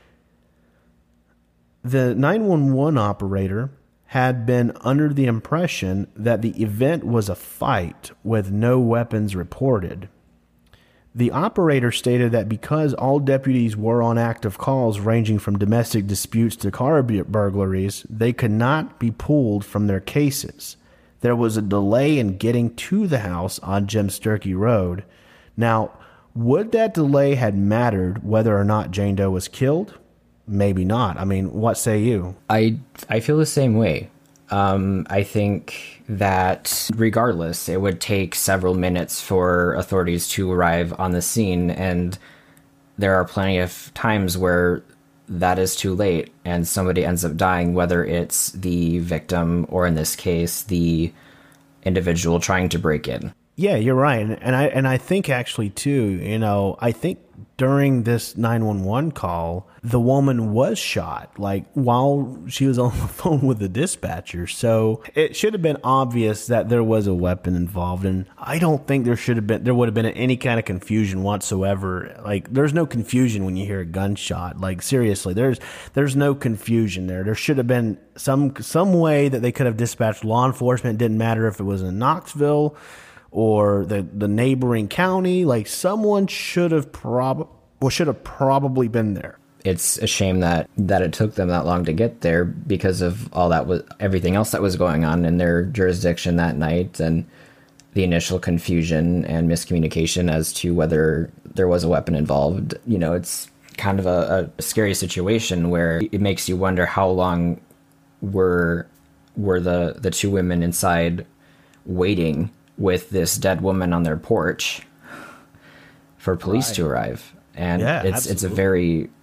S2: The 911 operator had been under the impression that the event was a fight with no weapons reported. The operator stated that because all deputies were on active calls ranging from domestic disputes to car burglaries, they could not be pulled from their cases. There was a delay in getting to the house on Jim Sturkey Road. Now, would that delay had mattered whether or not Jane Doe was killed? Maybe not. I mean, what say you?
S3: I feel the same way. I think that regardless, it would take several minutes for authorities to arrive on the scene, and there are plenty of times where that is too late and somebody ends up dying, whether it's the victim or, in this case, the individual trying to break in.
S2: Yeah, you're right. And I think actually too, I think during this 911 call, the woman was shot while she was on the phone with the dispatcher. So it should have been obvious that there was a weapon involved. And I don't think there would have been any kind of confusion whatsoever. There's no confusion when you hear a gunshot. Seriously, there's no confusion there. There should have been some way that they could have dispatched law enforcement. It didn't matter if it was in Knoxville or the neighboring county. Someone should have probably been there.
S3: It's a shame that it took them that long to get there because of everything else that was going on in their jurisdiction that night, and the initial confusion and miscommunication as to whether there was a weapon involved. It's kind of a scary situation where it makes you wonder how long were the two women inside waiting with this dead woman on their porch for police to arrive. And
S2: yeah,
S3: it's a very,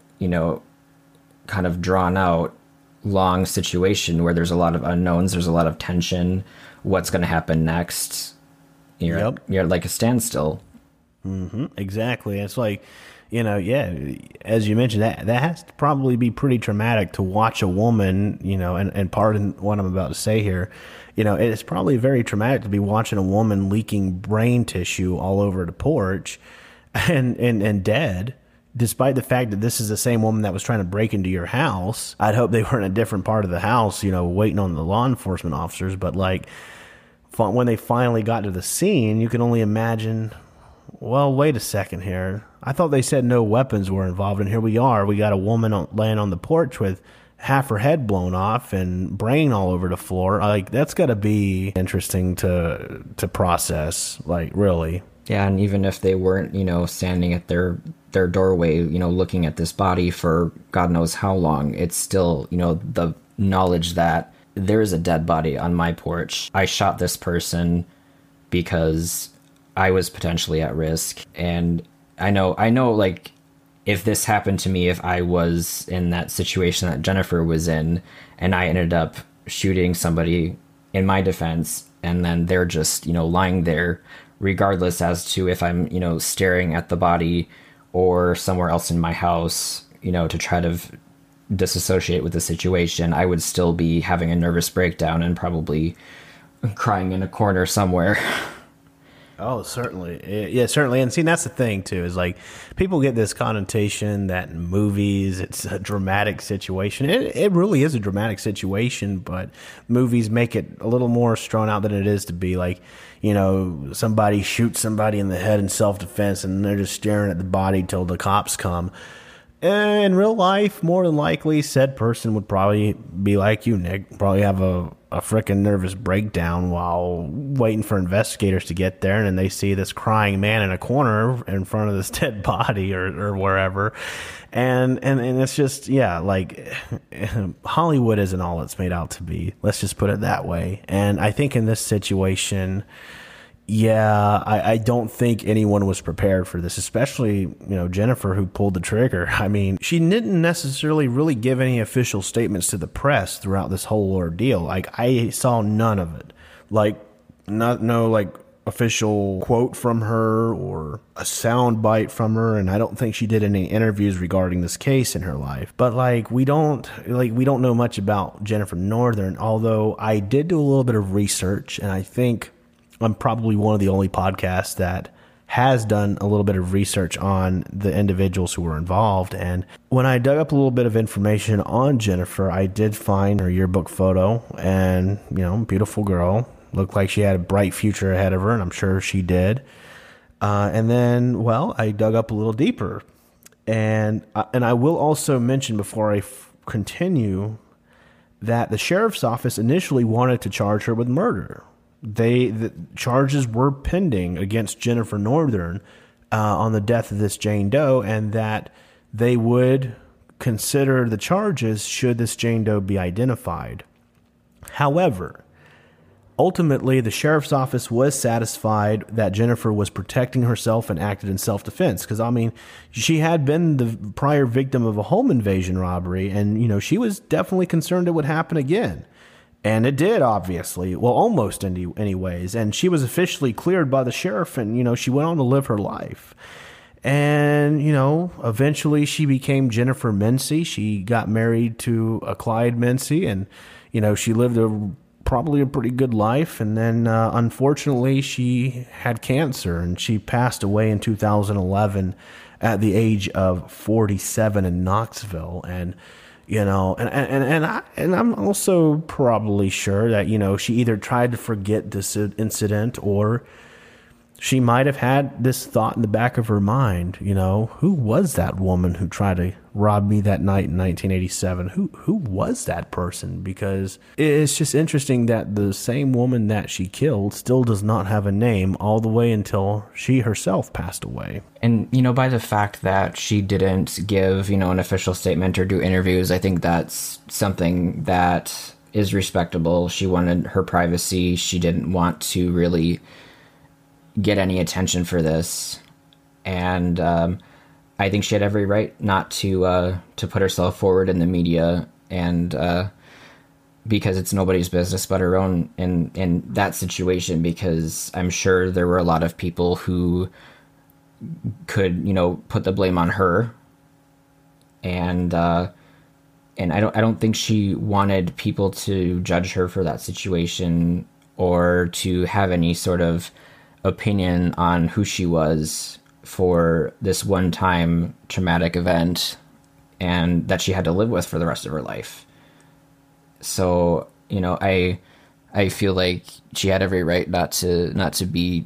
S3: kind of drawn out, long situation where there's a lot of unknowns, there's a lot of tension, what's going to happen next. You're like a standstill.
S2: Mm-hmm, exactly. It's as you mentioned, that has to probably be pretty traumatic to watch a woman, and pardon what I'm about to say here, it's probably very traumatic to be watching a woman leaking brain tissue all over the porch and dead, despite the fact that this is the same woman that was trying to break into your house. I'd hope they were in a different part of the house, waiting on the law enforcement officers. But when they finally got to the scene, you can only imagine, well, wait a second here. I thought they said no weapons were involved, and here we are. We got a woman laying on the porch with half her head blown off and brain all over the floor. That's got to be interesting to process, really.
S3: Yeah, and even if they weren't, standing at their doorway, looking at this body for God knows how long, it's still, the knowledge that there is a dead body on my porch. I shot this person because I was potentially at risk. And I know, if this happened to me, if I was in that situation that Jennifer was in, and I ended up shooting somebody in my defense, and then they're just, lying there, regardless as to if I'm, staring at the body or somewhere else in my house, to try to disassociate with the situation, I would still be having a nervous breakdown and probably crying in a corner somewhere.
S2: Oh, certainly. Yeah, certainly. And see, that's the thing, too, is like people get this connotation that in movies it's a dramatic situation. It really is a dramatic situation, but movies make it a little more strung out than it is to be. Like, you know, somebody shoots somebody in the head in self-defense and they're just staring at the body till the cops come. In real life, more than likely, said person would probably be like you, Nick. Probably have a freaking nervous breakdown while waiting for investigators to get there, and then they see this crying man in a corner in front of this dead body or wherever. And it's just, yeah, like Hollywood isn't all it's made out to be. Let's just put it that way. And I think in this situation, yeah, I don't think anyone was prepared for this, especially, you know, Jennifer, who pulled the trigger. I mean, she didn't necessarily really give any official statements to the press throughout this whole ordeal. Like, I saw none of it. Like, no, like, official quote from her or a sound bite from her, and I don't think she did any interviews regarding this case in her life. But we don't know much about Jennifer Northern, although I did do a little bit of research, and I think I'm probably one of the only podcasts that has done a little bit of research on the individuals who were involved. And when I dug up a little bit of information on Jennifer, I did find her yearbook photo, and, you know, beautiful girl. Looked like she had a bright future ahead of her, and I'm sure she did. And then, well, I dug up a little deeper. And I will also mention before I continue that the sheriff's office initially wanted to charge her with murder. The charges were pending against Jennifer Northern on the death of this Jane Doe, and that they would consider the charges should this Jane Doe be identified. However, ultimately, the sheriff's office was satisfied that Jennifer was protecting herself and acted in self-defense. Because, I mean, she had been the prior victim of a home invasion robbery, and, you know, she was definitely concerned it would happen again. And it did, obviously. Well, almost anyways. And she was officially cleared by the sheriff, and, you know, she went on to live her life. And, you know, eventually she became Jennifer Mincy. She got married to a Clyde Mincy, and, you know, she lived probably a pretty good life. And then, unfortunately, she had cancer, and she passed away in 2011 at the age of 47 in Knoxville. And, you know, and I'm also probably sure that, you know, she either tried to forget this incident, or she might have had this thought in the back of her mind, you know, who was that woman who tried to rob me that night in 1987? Who was that person? Because it's just interesting that the same woman that she killed still does not have a name all the way until she herself passed away.
S3: And, you know, by the fact that she didn't give, you know, an official statement or do interviews, I think that's something that is respectable. She wanted her privacy. She didn't want to really get any attention for this, and I think she had every right not to put herself forward in the media, and because it's nobody's business but her own in that situation. Because I'm sure there were a lot of people who could, you know, put the blame on her, and I don't think she wanted people to judge her for that situation, or to have any sort of opinion on who she was for this one-time traumatic event, and that she had to live with for the rest of her life. So, you know, I feel like she had every right not to be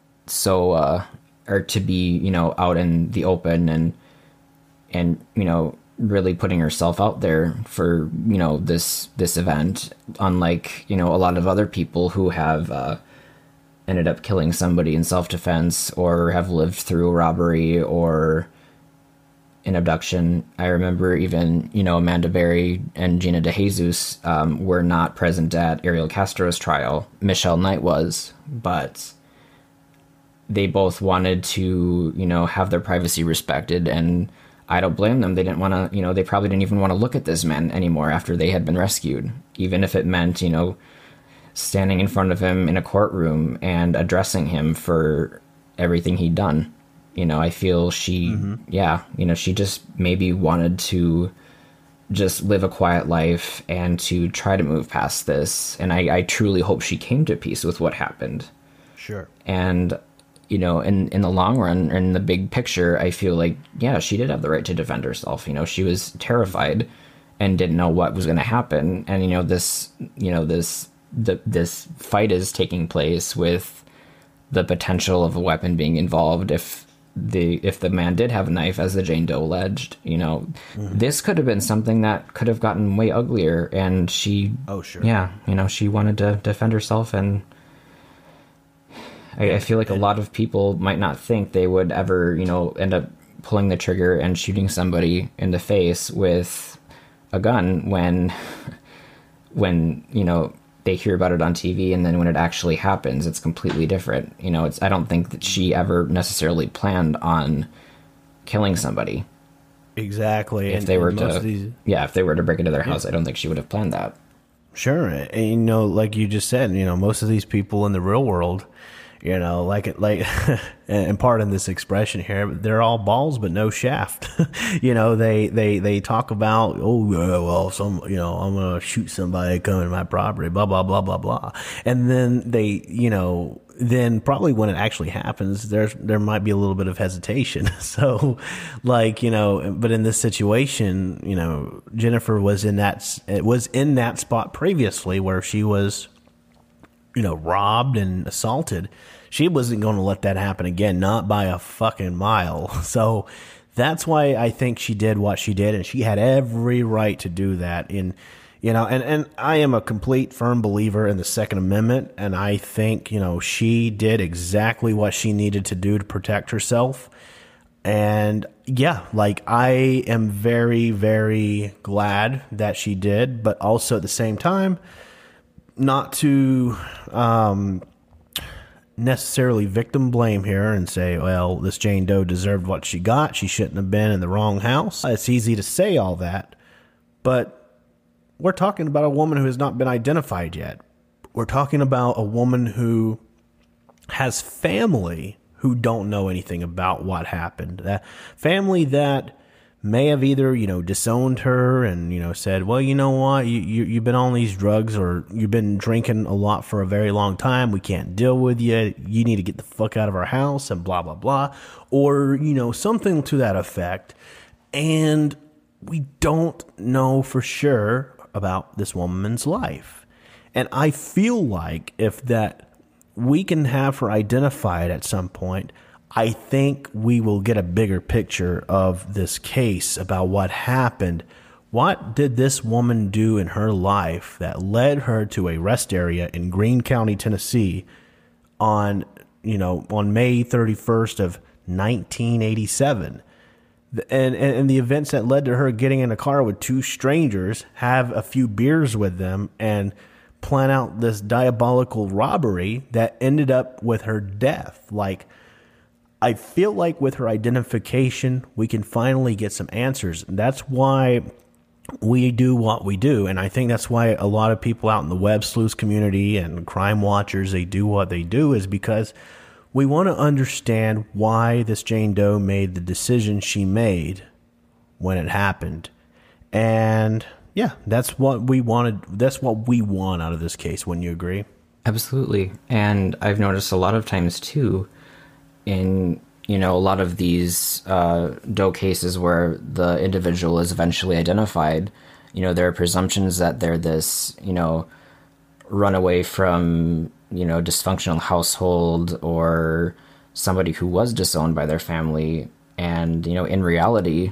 S3: so or to be, you know, out in the open and you know, really putting herself out there for, you know, this event, unlike, you know, a lot of other people who have ended up killing somebody in self-defense, or have lived through a robbery or an abduction. I remember even, you know, Amanda Berry and Gina DeJesus were not present at Ariel Castro's trial. Michelle Knight was, but they both wanted to, you know, have their privacy respected, and I don't blame them. They didn't want to, you know, they probably didn't even want to look at this man anymore after they had been rescued, even if it meant, you know, standing in front of him in a courtroom and addressing him for everything he'd done. You know, I feel she, yeah, you know, she just maybe wanted to just live a quiet life and to try to move past this. And I truly hope she came to peace with what happened.
S2: Sure.
S3: And you know, in the long run, in the big picture, I feel like, yeah, she did have the right to defend herself. You know, she was terrified and didn't know what was going to happen. And, you know, this fight is taking place with the potential of a weapon being involved if the man did have a knife, as the Jane Doe alleged. You know, this could have been something that could have gotten way uglier, and she,
S2: oh sure,
S3: yeah, you know, she wanted to defend herself. And I feel like a lot of people might not think they would ever, you know, end up pulling the trigger and shooting somebody in the face with a gun when you know, they hear about it on TV, and then when it actually happens, it's completely different. You know, I don't think that she ever necessarily planned on killing somebody.
S2: Exactly.
S3: If they were to break into their house, I don't think she would have planned that.
S2: Sure. And, you know, like you just said, you know, most of these people in the real world, you know, like and pardon this expression here, they're all balls but no shaft. You know, they talk about, oh yeah, well, you know, I'm gonna shoot somebody coming to my property, blah blah blah blah blah, and then they, you know, then probably when it actually happens, there might be a little bit of hesitation. So, like, you know, but in this situation, you know, Jennifer was in that spot previously where she was, you know, robbed and assaulted. She wasn't going to let that happen again, not by a fucking mile. So that's why I think she did what she did, and she had every right to do that. In, you know, and I am a complete firm believer in the Second Amendment, and I think, you know, she did exactly what she needed to do to protect herself. And yeah, like, I am very, very glad that she did, but also at the same time, not to necessarily victim blame here and say, well, this Jane Doe deserved what she got. She shouldn't have been in the wrong house. It's easy to say all that, but we're talking about a woman who has not been identified yet. We're talking about a woman who has family who don't know anything about what happened. That family that may have either, you know, disowned her and, you know, said, well, you know what, you've been on these drugs, or you've been drinking a lot for a very long time. We can't deal with you. You need to get the fuck out of our house, and blah, blah, blah. Or, you know, something to that effect. And we don't know for sure about this woman's life. And I feel like if that we can have her identified at some point, I think we will get a bigger picture of this case about what happened. What did this woman do in her life that led her to a rest area in Greene County, Tennessee on May 31st of 1987? And the events that led to her getting in a car with two strangers, have a few beers with them, and plan out this diabolical robbery that ended up with her death. Like, I feel like with her identification, we can finally get some answers. And that's why we do what we do. And I think that's why a lot of people out in the web sleuths community and crime watchers, they do what they do, is because we want to understand why this Jane Doe made the decision she made when it happened. And yeah, that's what we wanted. That's what we want out of this case. Wouldn't you agree?
S3: Absolutely. And I've noticed a lot of times too, in, you know, a lot of these Doe cases where the individual is eventually identified, you know, there are presumptions that they're this, you know, runaway from, you know, dysfunctional household, or somebody who was disowned by their family. And, you know, in reality,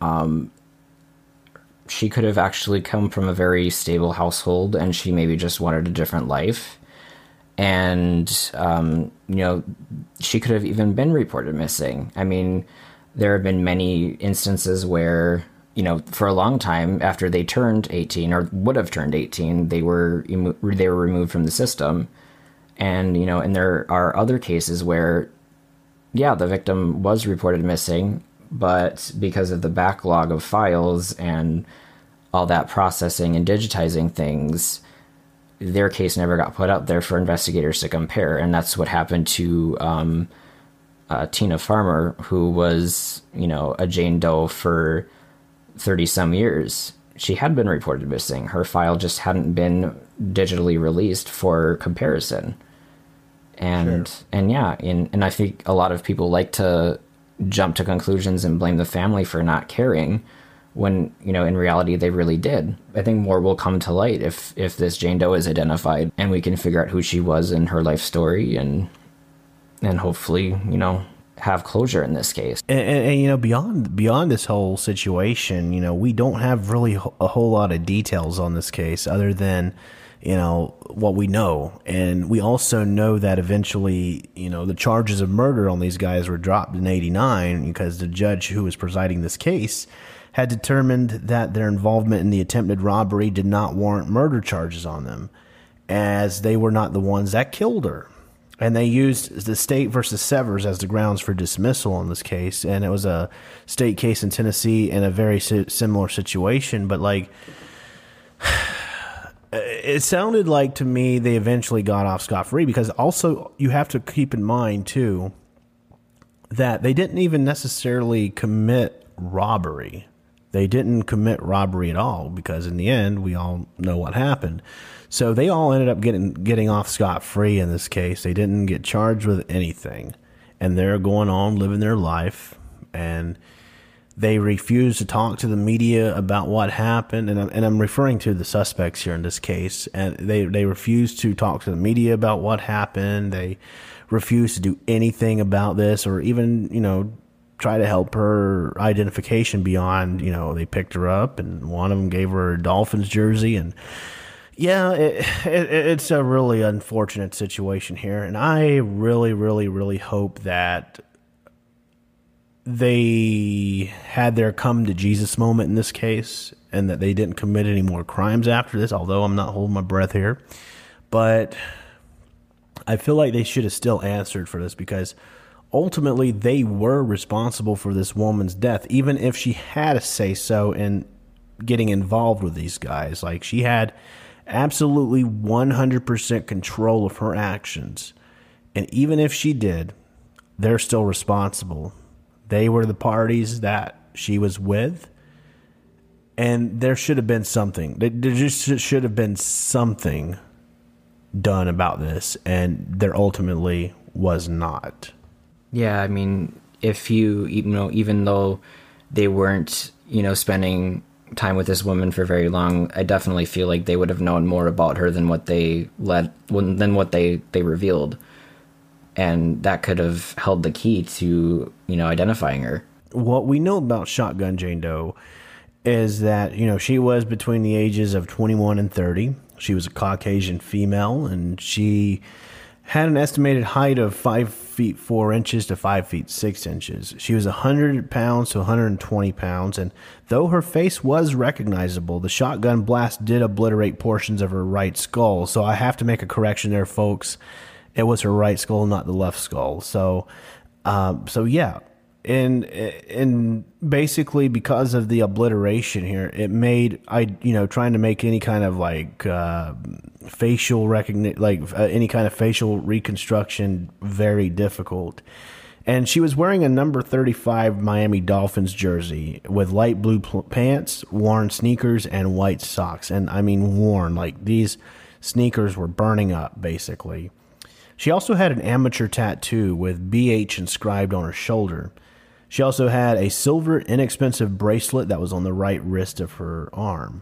S3: she could have actually come from a very stable household, and she maybe just wanted a different life. And, you know, she could have even been reported missing. I mean, there have been many instances where, you know, for a long time after they turned 18, or would have turned 18, they were removed from the system. And, you know, and there are other cases where, yeah, the victim was reported missing, but because of the backlog of files and all that processing and digitizing things, their case never got put out there for investigators to compare. And that's what happened to Tina Farmer, who was, you know, a Jane Doe for 30 some years. She had been reported missing. Her file just hadn't been digitally released for comparison. And yeah, and I think a lot of people like to jump to conclusions and blame the family for not caring, when, you know, in reality they really did. I think more will come to light if this Jane Doe is identified, and we can figure out who she was and her life story, and hopefully, you know, have closure in this case.
S2: And you know, beyond this whole situation, you know, we don't have really a whole lot of details on this case other than, you know, what we know. And we also know that eventually, you know, the charges of murder on these guys were dropped in 89 because the judge who was presiding this case had determined that their involvement in the attempted robbery did not warrant murder charges on them, as they were not the ones that killed her. And they used the State versus Severs as the grounds for dismissal in this case. And it was a state case in Tennessee in a very similar situation. But, like, it sounded like to me they eventually got off scot-free, because also you have to keep in mind, too, that they didn't even necessarily commit robbery. They didn't commit robbery at all, because in the end, we all know what happened. So they all ended up getting off scot-free in this case. They didn't get charged with anything. And they're going on living their life. And they refused to talk to the media about what happened. And I'm referring to the suspects here in this case. And they refused to talk to the media about what happened. They refused to do anything about this, or even, you know, try to help her identification beyond, you know, they picked her up and one of them gave her a Dolphins jersey. And yeah, it's a really unfortunate situation here. And I really, really, really hope that they had their come to Jesus moment in this case, and that they didn't commit any more crimes after this, although I'm not holding my breath here. But I feel like they should have still answered for this, because ultimately they were responsible for this woman's death, even if she had a say-so in getting involved with these guys. Like, she had absolutely 100% control of her actions. And even if she did, they're still responsible. They were the parties that she was with. And there should have been something. There just should have been something done about this. And there ultimately was not.
S3: Yeah, I mean, if you know, even though they weren't, you know, spending time with this woman for very long, I definitely feel like they would have known more about her than what they revealed. And that could have held the key to, you know, identifying her.
S2: What we know about Shotgun Jane Doe is that, you know, she was between the ages of 21 and 30. She was a Caucasian female, and she had an estimated height of 5 feet 4 inches to 5 feet 6 inches. She was 100 pounds to 120 pounds, and though her face was recognizable, the shotgun blast did obliterate portions of her right skull. So I have to make a correction there, folks. It was her right skull, not the left skull. So yeah. And basically, because of the obliteration here, it made trying to make any kind of like facial recognition, any kind of facial reconstruction, very difficult. And she was wearing a number 35 Miami Dolphins jersey with light blue pants, worn sneakers, and white socks. And I mean worn, like these sneakers were burning up, basically. She also had an amateur tattoo with BH inscribed on her shoulder. She also had a silver, inexpensive bracelet that was on the right wrist of her arm.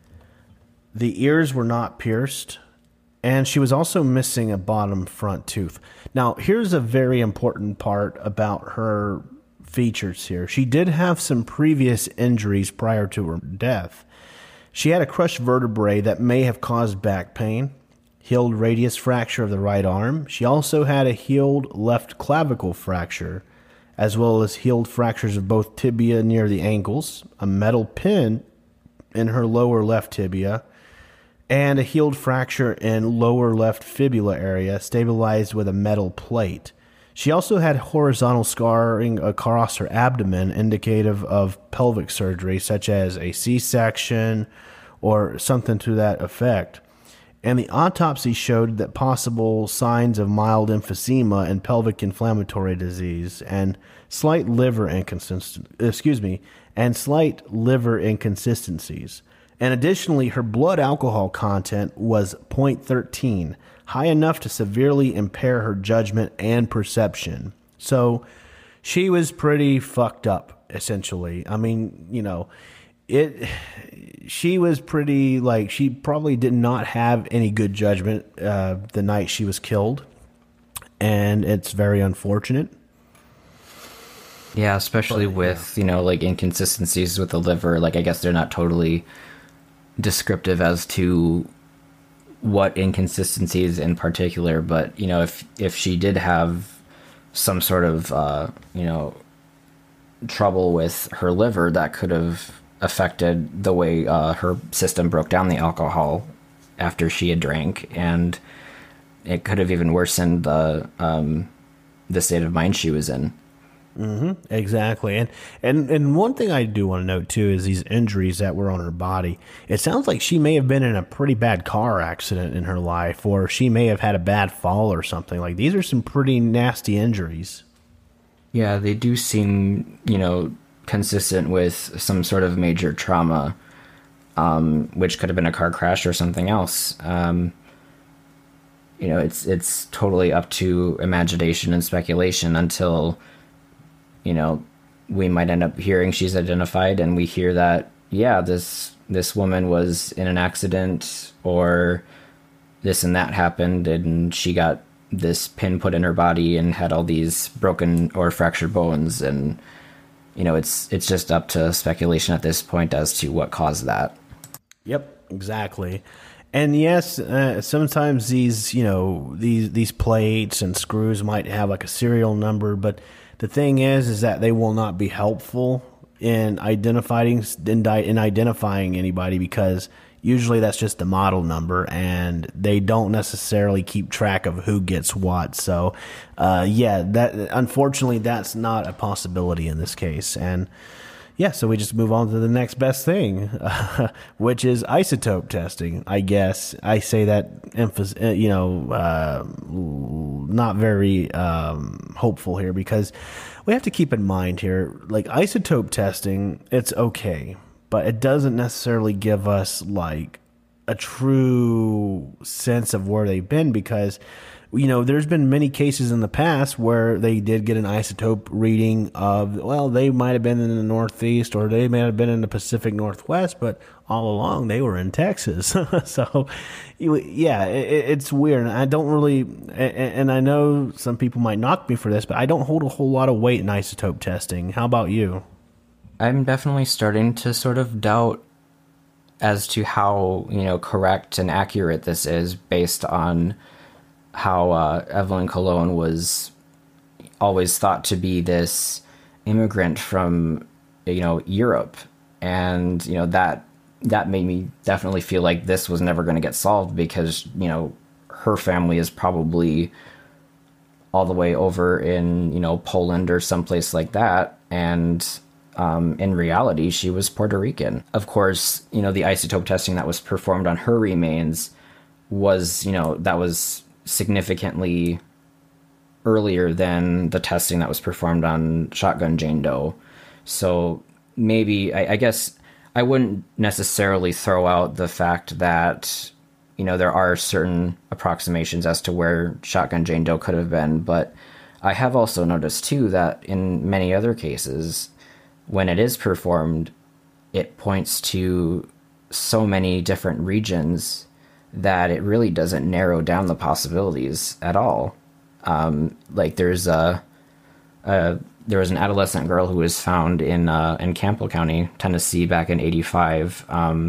S2: The ears were not pierced, and she was also missing a bottom front tooth. Now, here's a very important part about her features here. She did have some previous injuries prior to her death. She had a crushed vertebrae that may have caused back pain, healed radius fracture of the right arm. She also had a healed left clavicle fracture, as well as healed fractures of both tibia near the ankles, a metal pin in her lower left tibia, and a healed fracture in lower left fibula area, stabilized with a metal plate. She also had horizontal scarring across her abdomen, indicative of pelvic surgery, such as a C-section or something to that effect. And the autopsy showed that possible signs of mild emphysema and pelvic inflammatory disease, and slight liver inconsistencies. And additionally, her blood alcohol content was 0.13, high enough to severely impair her judgment and perception. So she was pretty fucked up, essentially. I mean, she was pretty, like, she probably did not have any good judgment the night she was killed. And it's very unfortunate.
S3: Yeah, especially with, like inconsistencies with the liver. Like, I guess they're not totally descriptive as to what inconsistencies in particular, but, if she did have some sort of, trouble with her liver, that could have affected the way her system broke down the alcohol after she had drank, and it could have even worsened the state of mind she was in.
S2: Mm-hmm, exactly. And one thing I do want to note too is these injuries that were on her body. It sounds like she may have been in a pretty bad car accident in her life, or she may have had a bad fall or something. Like, these are some pretty nasty injuries.
S3: Yeah, they do seem, consistent with some sort of major trauma, which could have been a car crash or something else. It's totally up to imagination and speculation until, we might end up hearing she's identified, and we hear that, yeah, this woman was in an accident, or this and that happened, and she got this pin put in her body and had all these broken or fractured bones, and it's just up to speculation at this point as to what caused that.
S2: Yep, exactly. And yes, sometimes these these plates and screws might have like a serial number, but the thing is that they will not be helpful in identifying anybody, because usually that's just the model number, and they don't necessarily keep track of who gets what. So, that unfortunately that's not a possibility in this case. And yeah, so we just move on to the next best thing, which is isotope testing. I guess I say that not very hopeful here, because we have to keep in mind here, like, isotope testing, it's okay, but it doesn't necessarily give us like a true sense of where they've been, because there's been many cases in the past where they did get an isotope reading of, well, they might have been in the Northeast, or they may have been in the Pacific Northwest, but all along they were in Texas. So, yeah, it's weird. And I don't really, and I know some people might knock me for this, but I don't hold a whole lot of weight in isotope testing. How about you?
S3: I'm definitely starting to sort of doubt as to how, correct and accurate this is, based on how Evelyn Colon was always thought to be this immigrant from, Europe. And, that made me definitely feel like this was never going to get solved, because, her family is probably all the way over in, Poland or someplace like that. And in reality, she was Puerto Rican. Of course, the isotope testing that was performed on her remains was, that was significantly earlier than the testing that was performed on Shotgun Jane Doe. So maybe, I guess I wouldn't necessarily throw out the fact that, there are certain approximations as to where Shotgun Jane Doe could have been, but I have also noticed too that in many other cases, when it is performed, it points to so many different regions that it really doesn't narrow down the possibilities at all. Like there was an adolescent girl who was found in Campbell County, Tennessee, back in '85,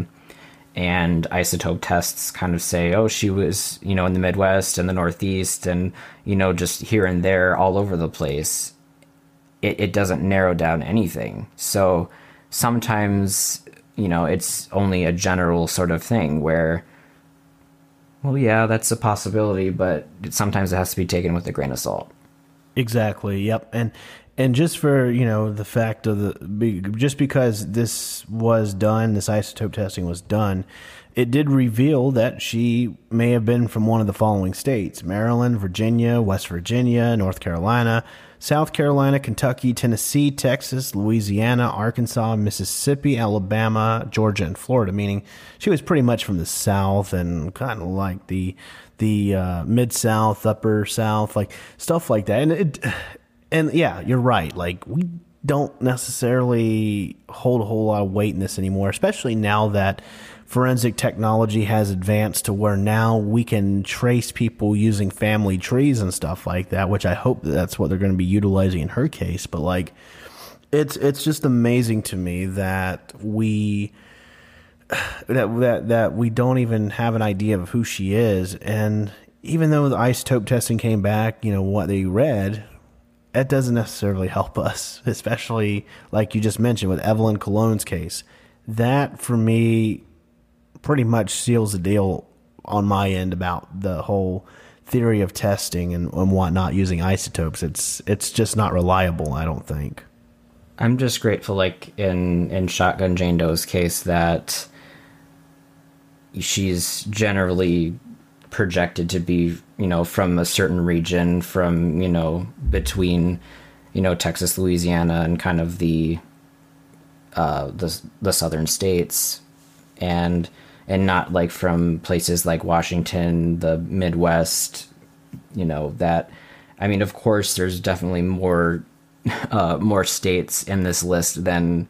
S3: and isotope tests kind of say, oh, she was, in the Midwest and the Northeast, and just here and there, all over the place. It doesn't narrow down anything. So sometimes, it's only a general sort of thing where, well, yeah, that's a possibility, but sometimes it has to be taken with a grain of salt.
S2: Exactly. Yep. And just for, the fact of just because this was done, this isotope testing was done, it did reveal that she may have been from one of the following states: Maryland, Virginia, West Virginia, North Carolina, South Carolina, Kentucky, Tennessee, Texas, Louisiana, Arkansas, Mississippi, Alabama, Georgia, and Florida, meaning she was pretty much from the South and kind of like the Mid-South, Upper South, like stuff like that. And yeah, you're right. Like, we don't necessarily hold a whole lot of weight in this anymore, especially now that forensic technology has advanced to where now we can trace people using family trees and stuff like that, which I hope that's what they're going to be utilizing in her case. But like, it's just amazing to me that we don't even have an idea of who she is. And even though the isotope testing came back, what they read, that doesn't necessarily help us, especially like you just mentioned with Evelyn Cologne's case. That, for me, pretty much seals the deal on my end about the whole theory of testing and whatnot using isotopes. It's just not reliable, I don't think.
S3: I'm just grateful, like in Shotgun Jane Doe's case, that she's generally projected to be, from a certain region, from, between, Texas, Louisiana, and kind of the southern states, and not like from places like Washington, the Midwest, that, I mean, of course, there's definitely more states in this list than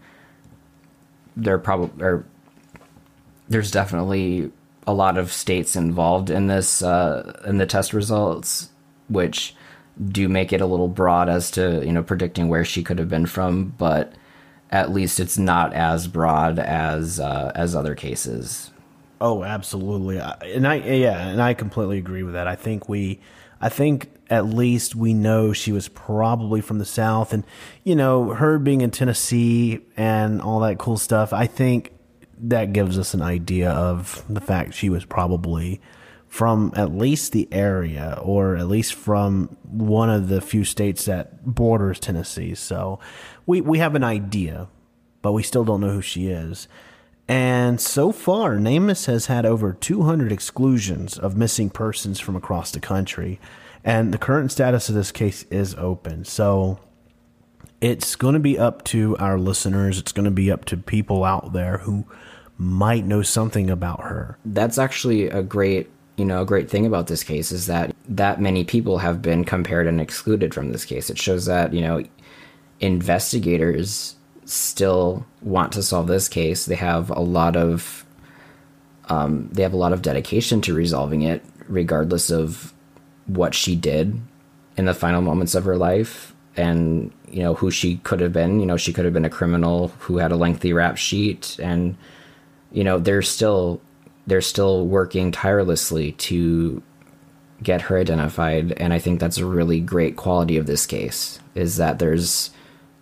S3: there's definitely a lot of states involved in this, in the test results, which do make it a little broad as to, predicting where she could have been from, but at least it's not as broad as other cases.
S2: Oh, absolutely. And I completely agree with that. I think at least we know she was probably from the South, and, her being in Tennessee and all that cool stuff, I think that gives us an idea of the fact she was probably from at least the area, or at least from one of the few states that borders Tennessee. So we have an idea, but we still don't know who she is. And so far, NamUs has had over 200 exclusions of missing persons from across the country. And the current status of this case is open. So it's going to be up to our listeners. It's going to be up to people out there who might know something about her.
S3: That's actually a great thing about this case, is that many people have been compared and excluded from this case. It shows that, investigators still want to solve this case. They have a lot of dedication to resolving it, regardless of what she did in the final moments of her life, and who she could have been. She could have been a criminal who had a lengthy rap sheet, and they're still working tirelessly to get her identified. And I think that's a really great quality of this case, is that there is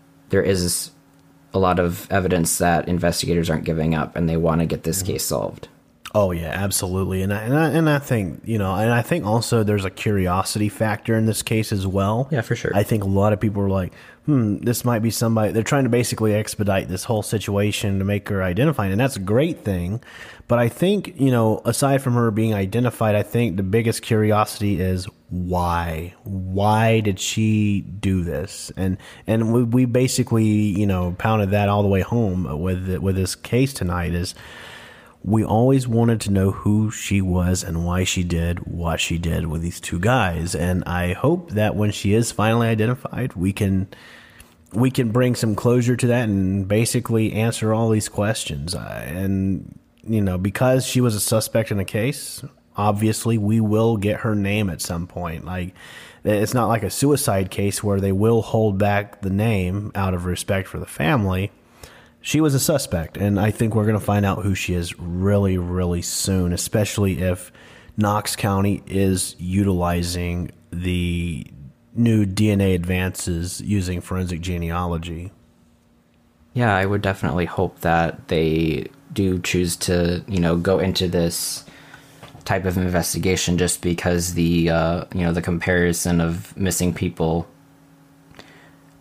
S3: a lot of evidence that investigators aren't giving up, and they want to get this case solved.
S2: Oh yeah, absolutely. And I think, and I think also there's a curiosity factor in this case as well.
S3: Yeah, for sure.
S2: I think a lot of people are like, this might be somebody. They're trying to basically expedite this whole situation to make her identified, and that's a great thing. But I think, aside from her being identified, I think the biggest curiosity is why? Why did she do this? And we basically, pounded that all the way home with this case tonight. Is we always wanted to know who she was and why she did what she did with these two guys. And I hope that when she is finally identified, we can bring some closure to that and basically answer all these questions. And, because she was a suspect in the case, obviously we will get her name at some point. Like, it's not like a suicide case where they will hold back the name out of respect for the family. She was a suspect, and I think we're going to find out who she is really, really soon, especially if Knox County is utilizing the new DNA advances using forensic genealogy.
S3: Yeah, I would definitely hope that they do choose to, go into this type of investigation, just because the comparison of missing people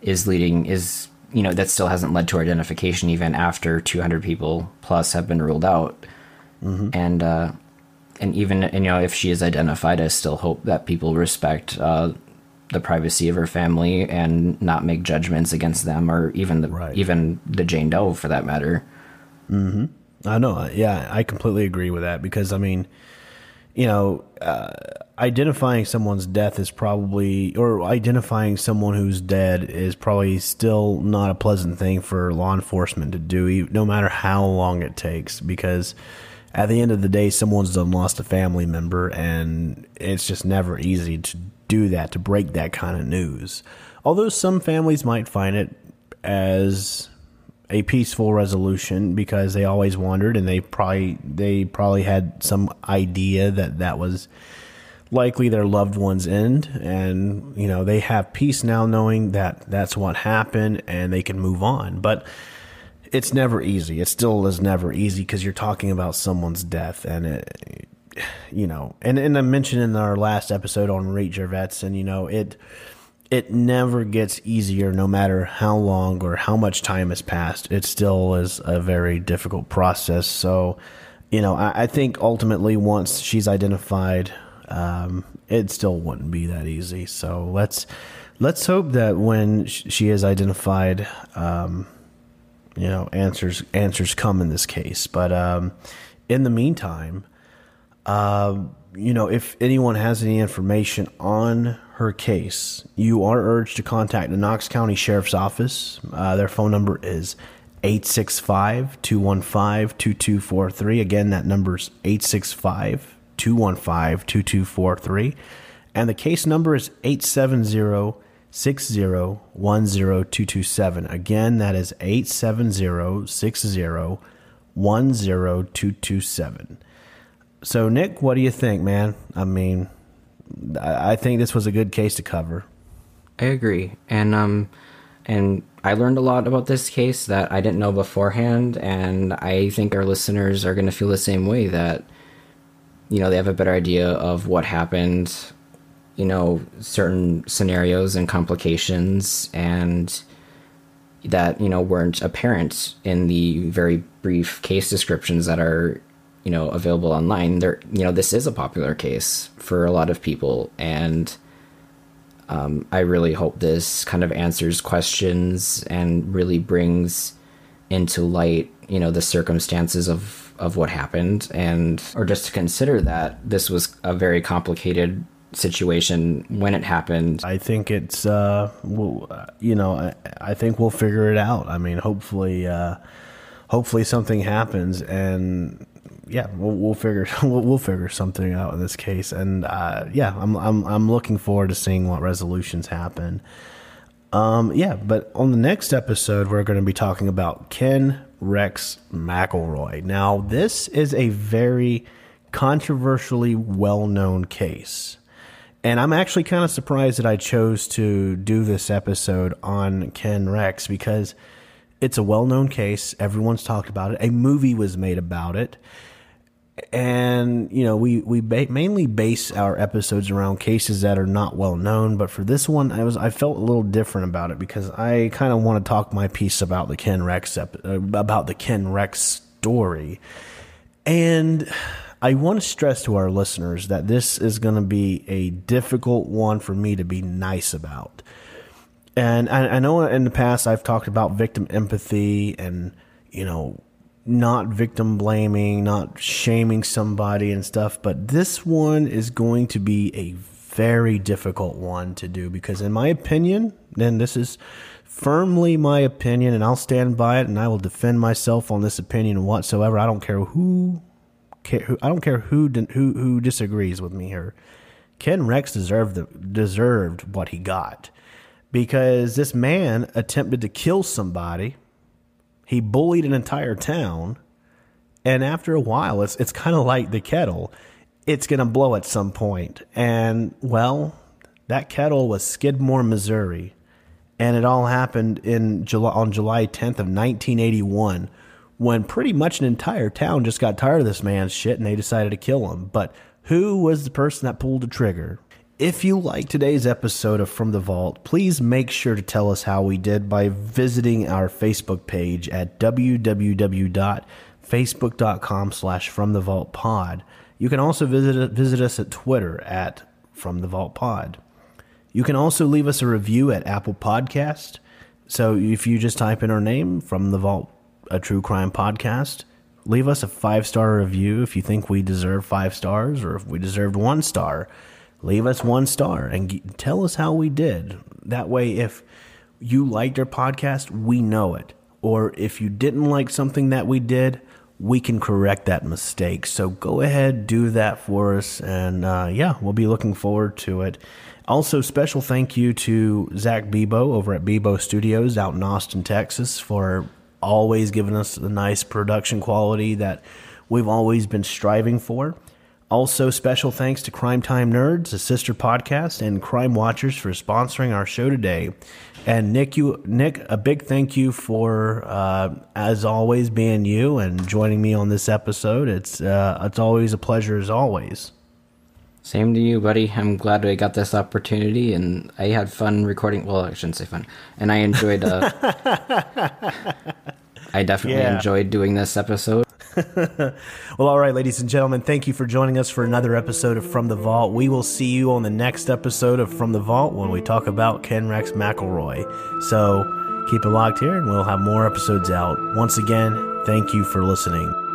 S3: is leading is, you know, that still hasn't led to identification even after 200 people plus have been ruled out. Mm-hmm. And even, you know, if she is identified, I still hope that people respect the privacy of her family and not make judgments against them, or even the Jane Doe for that matter.
S2: Mm-hmm. I know. Yeah, I completely agree with that, because I mean, you know, identifying someone's death is probably, or identifying someone who's dead is probably still not a pleasant thing for law enforcement to do, no matter how long it takes, because at the end of the day, someone's done lost a family member, and it's just never easy to do that, to break that kind of news. Although some families might find it as a peaceful resolution, because they always wondered, and they probably had some idea that was likely their loved one's end, and you know, they have peace now knowing that that's what happened and they can move on. But it's never easy. It still is never easy, because you're talking about someone's death, and it, you know, and I mentioned in our last episode on Rate Your Vets, and you know, it never gets easier, no matter how long or how much time has passed. It still is a very difficult process. So, you know, I think ultimately once she's identified, it still wouldn't be that easy. So let's hope that when she is identified, you know, answers come in this case. But in the meantime, you know, if anyone has any information on her case, you are urged to contact the Knox County Sheriff's Office. Their phone number is 865-215-2243. Again, that number's 865-215-2243. And the case number is 870-60-10227. Again, that is 870-60-10227. So, Nick, what do you think, man? I mean, I think this was a good case to cover.
S3: I agree. And I learned a lot about this case that I didn't know beforehand, and I think our listeners are going to feel the same way, that, you know, they have a better idea of what happened, you know, certain scenarios and complications, and that, you know, weren't apparent in the very brief case descriptions that are, you know, available online. There, you know, this is a popular case for a lot of people, and I really hope this kind of answers questions and really brings into light, you know, the circumstances of what happened, and or just to consider that this was a very complicated situation when it happened.
S2: I think it's you know, I think we'll figure it out. I mean, hopefully something happens, and yeah, we'll figure something out in this case. And yeah, I'm looking forward to seeing what resolutions happen. Yeah, but on the next episode, we're going to be talking about Ken Rex McElroy. Now, this is a very controversially well-known case, and I'm actually kind of surprised that I chose to do this episode on Ken Rex, because it's a well-known case. Everyone's talked about it. A movie was made about it. And, you know, we mainly base our episodes around cases that are not well known. But for this one, I felt a little different about it, because I kind of want to talk my piece about the Ken Rex story. And I want to stress to our listeners that this is going to be a difficult one for me to be nice about. And I know in the past I've talked about victim empathy and, you know, not victim blaming, not shaming somebody and stuff. But this one is going to be a very difficult one to do, because in my opinion, and this is firmly my opinion, and I'll stand by it, and I will defend myself on this opinion whatsoever. I don't care who disagrees with me here. Ken Rex deserved what he got, because this man attempted to kill somebody. He bullied an entire town, and after a while, it's kind of like the kettle. It's going to blow at some point. And, well, that kettle was Skidmore, Missouri, and it all happened on July 10th of 1981, when pretty much an entire town just got tired of this man's shit, and they decided to kill him. But who was the person that pulled the trigger? If you like today's episode of From the Vault, please make sure to tell us how we did by visiting our Facebook page at www.facebook.com/FromTheVaultPod. You can also visit us at Twitter at From the Vault Pod. You can also leave us a review at Apple Podcast. So if you just type in our name, From the Vault, a true crime podcast, leave us a 5-star review if you think we deserve 5 stars, or if we deserved 1 star. Leave us 1 star and tell us how we did. That way, if you liked our podcast, we know it. Or if you didn't like something that we did, we can correct that mistake. So go ahead, do that for us. And we'll be looking forward to it. Also, special thank you to Zach Bebo over at Bebo Studios out in Austin, Texas, for always giving us the nice production quality that we've always been striving for. Also, special thanks to Crime Time Nerds, a sister podcast, and Crime Watchers for sponsoring our show today. And Nick, a big thank you for, as always, being you and joining me on this episode. It's always a pleasure, as always.
S3: Same to you, buddy. I'm glad I got this opportunity, and I had fun recording. Well, I shouldn't say fun. And I enjoyed. I definitely enjoyed doing this episode.
S2: Well, all right, ladies and gentlemen, thank you for joining us for another episode of From the Vault. We will see you on the next episode of From the Vault when we talk about Ken Rex McElroy. So keep it locked here, and we'll have more episodes out. Once again, thank you for listening.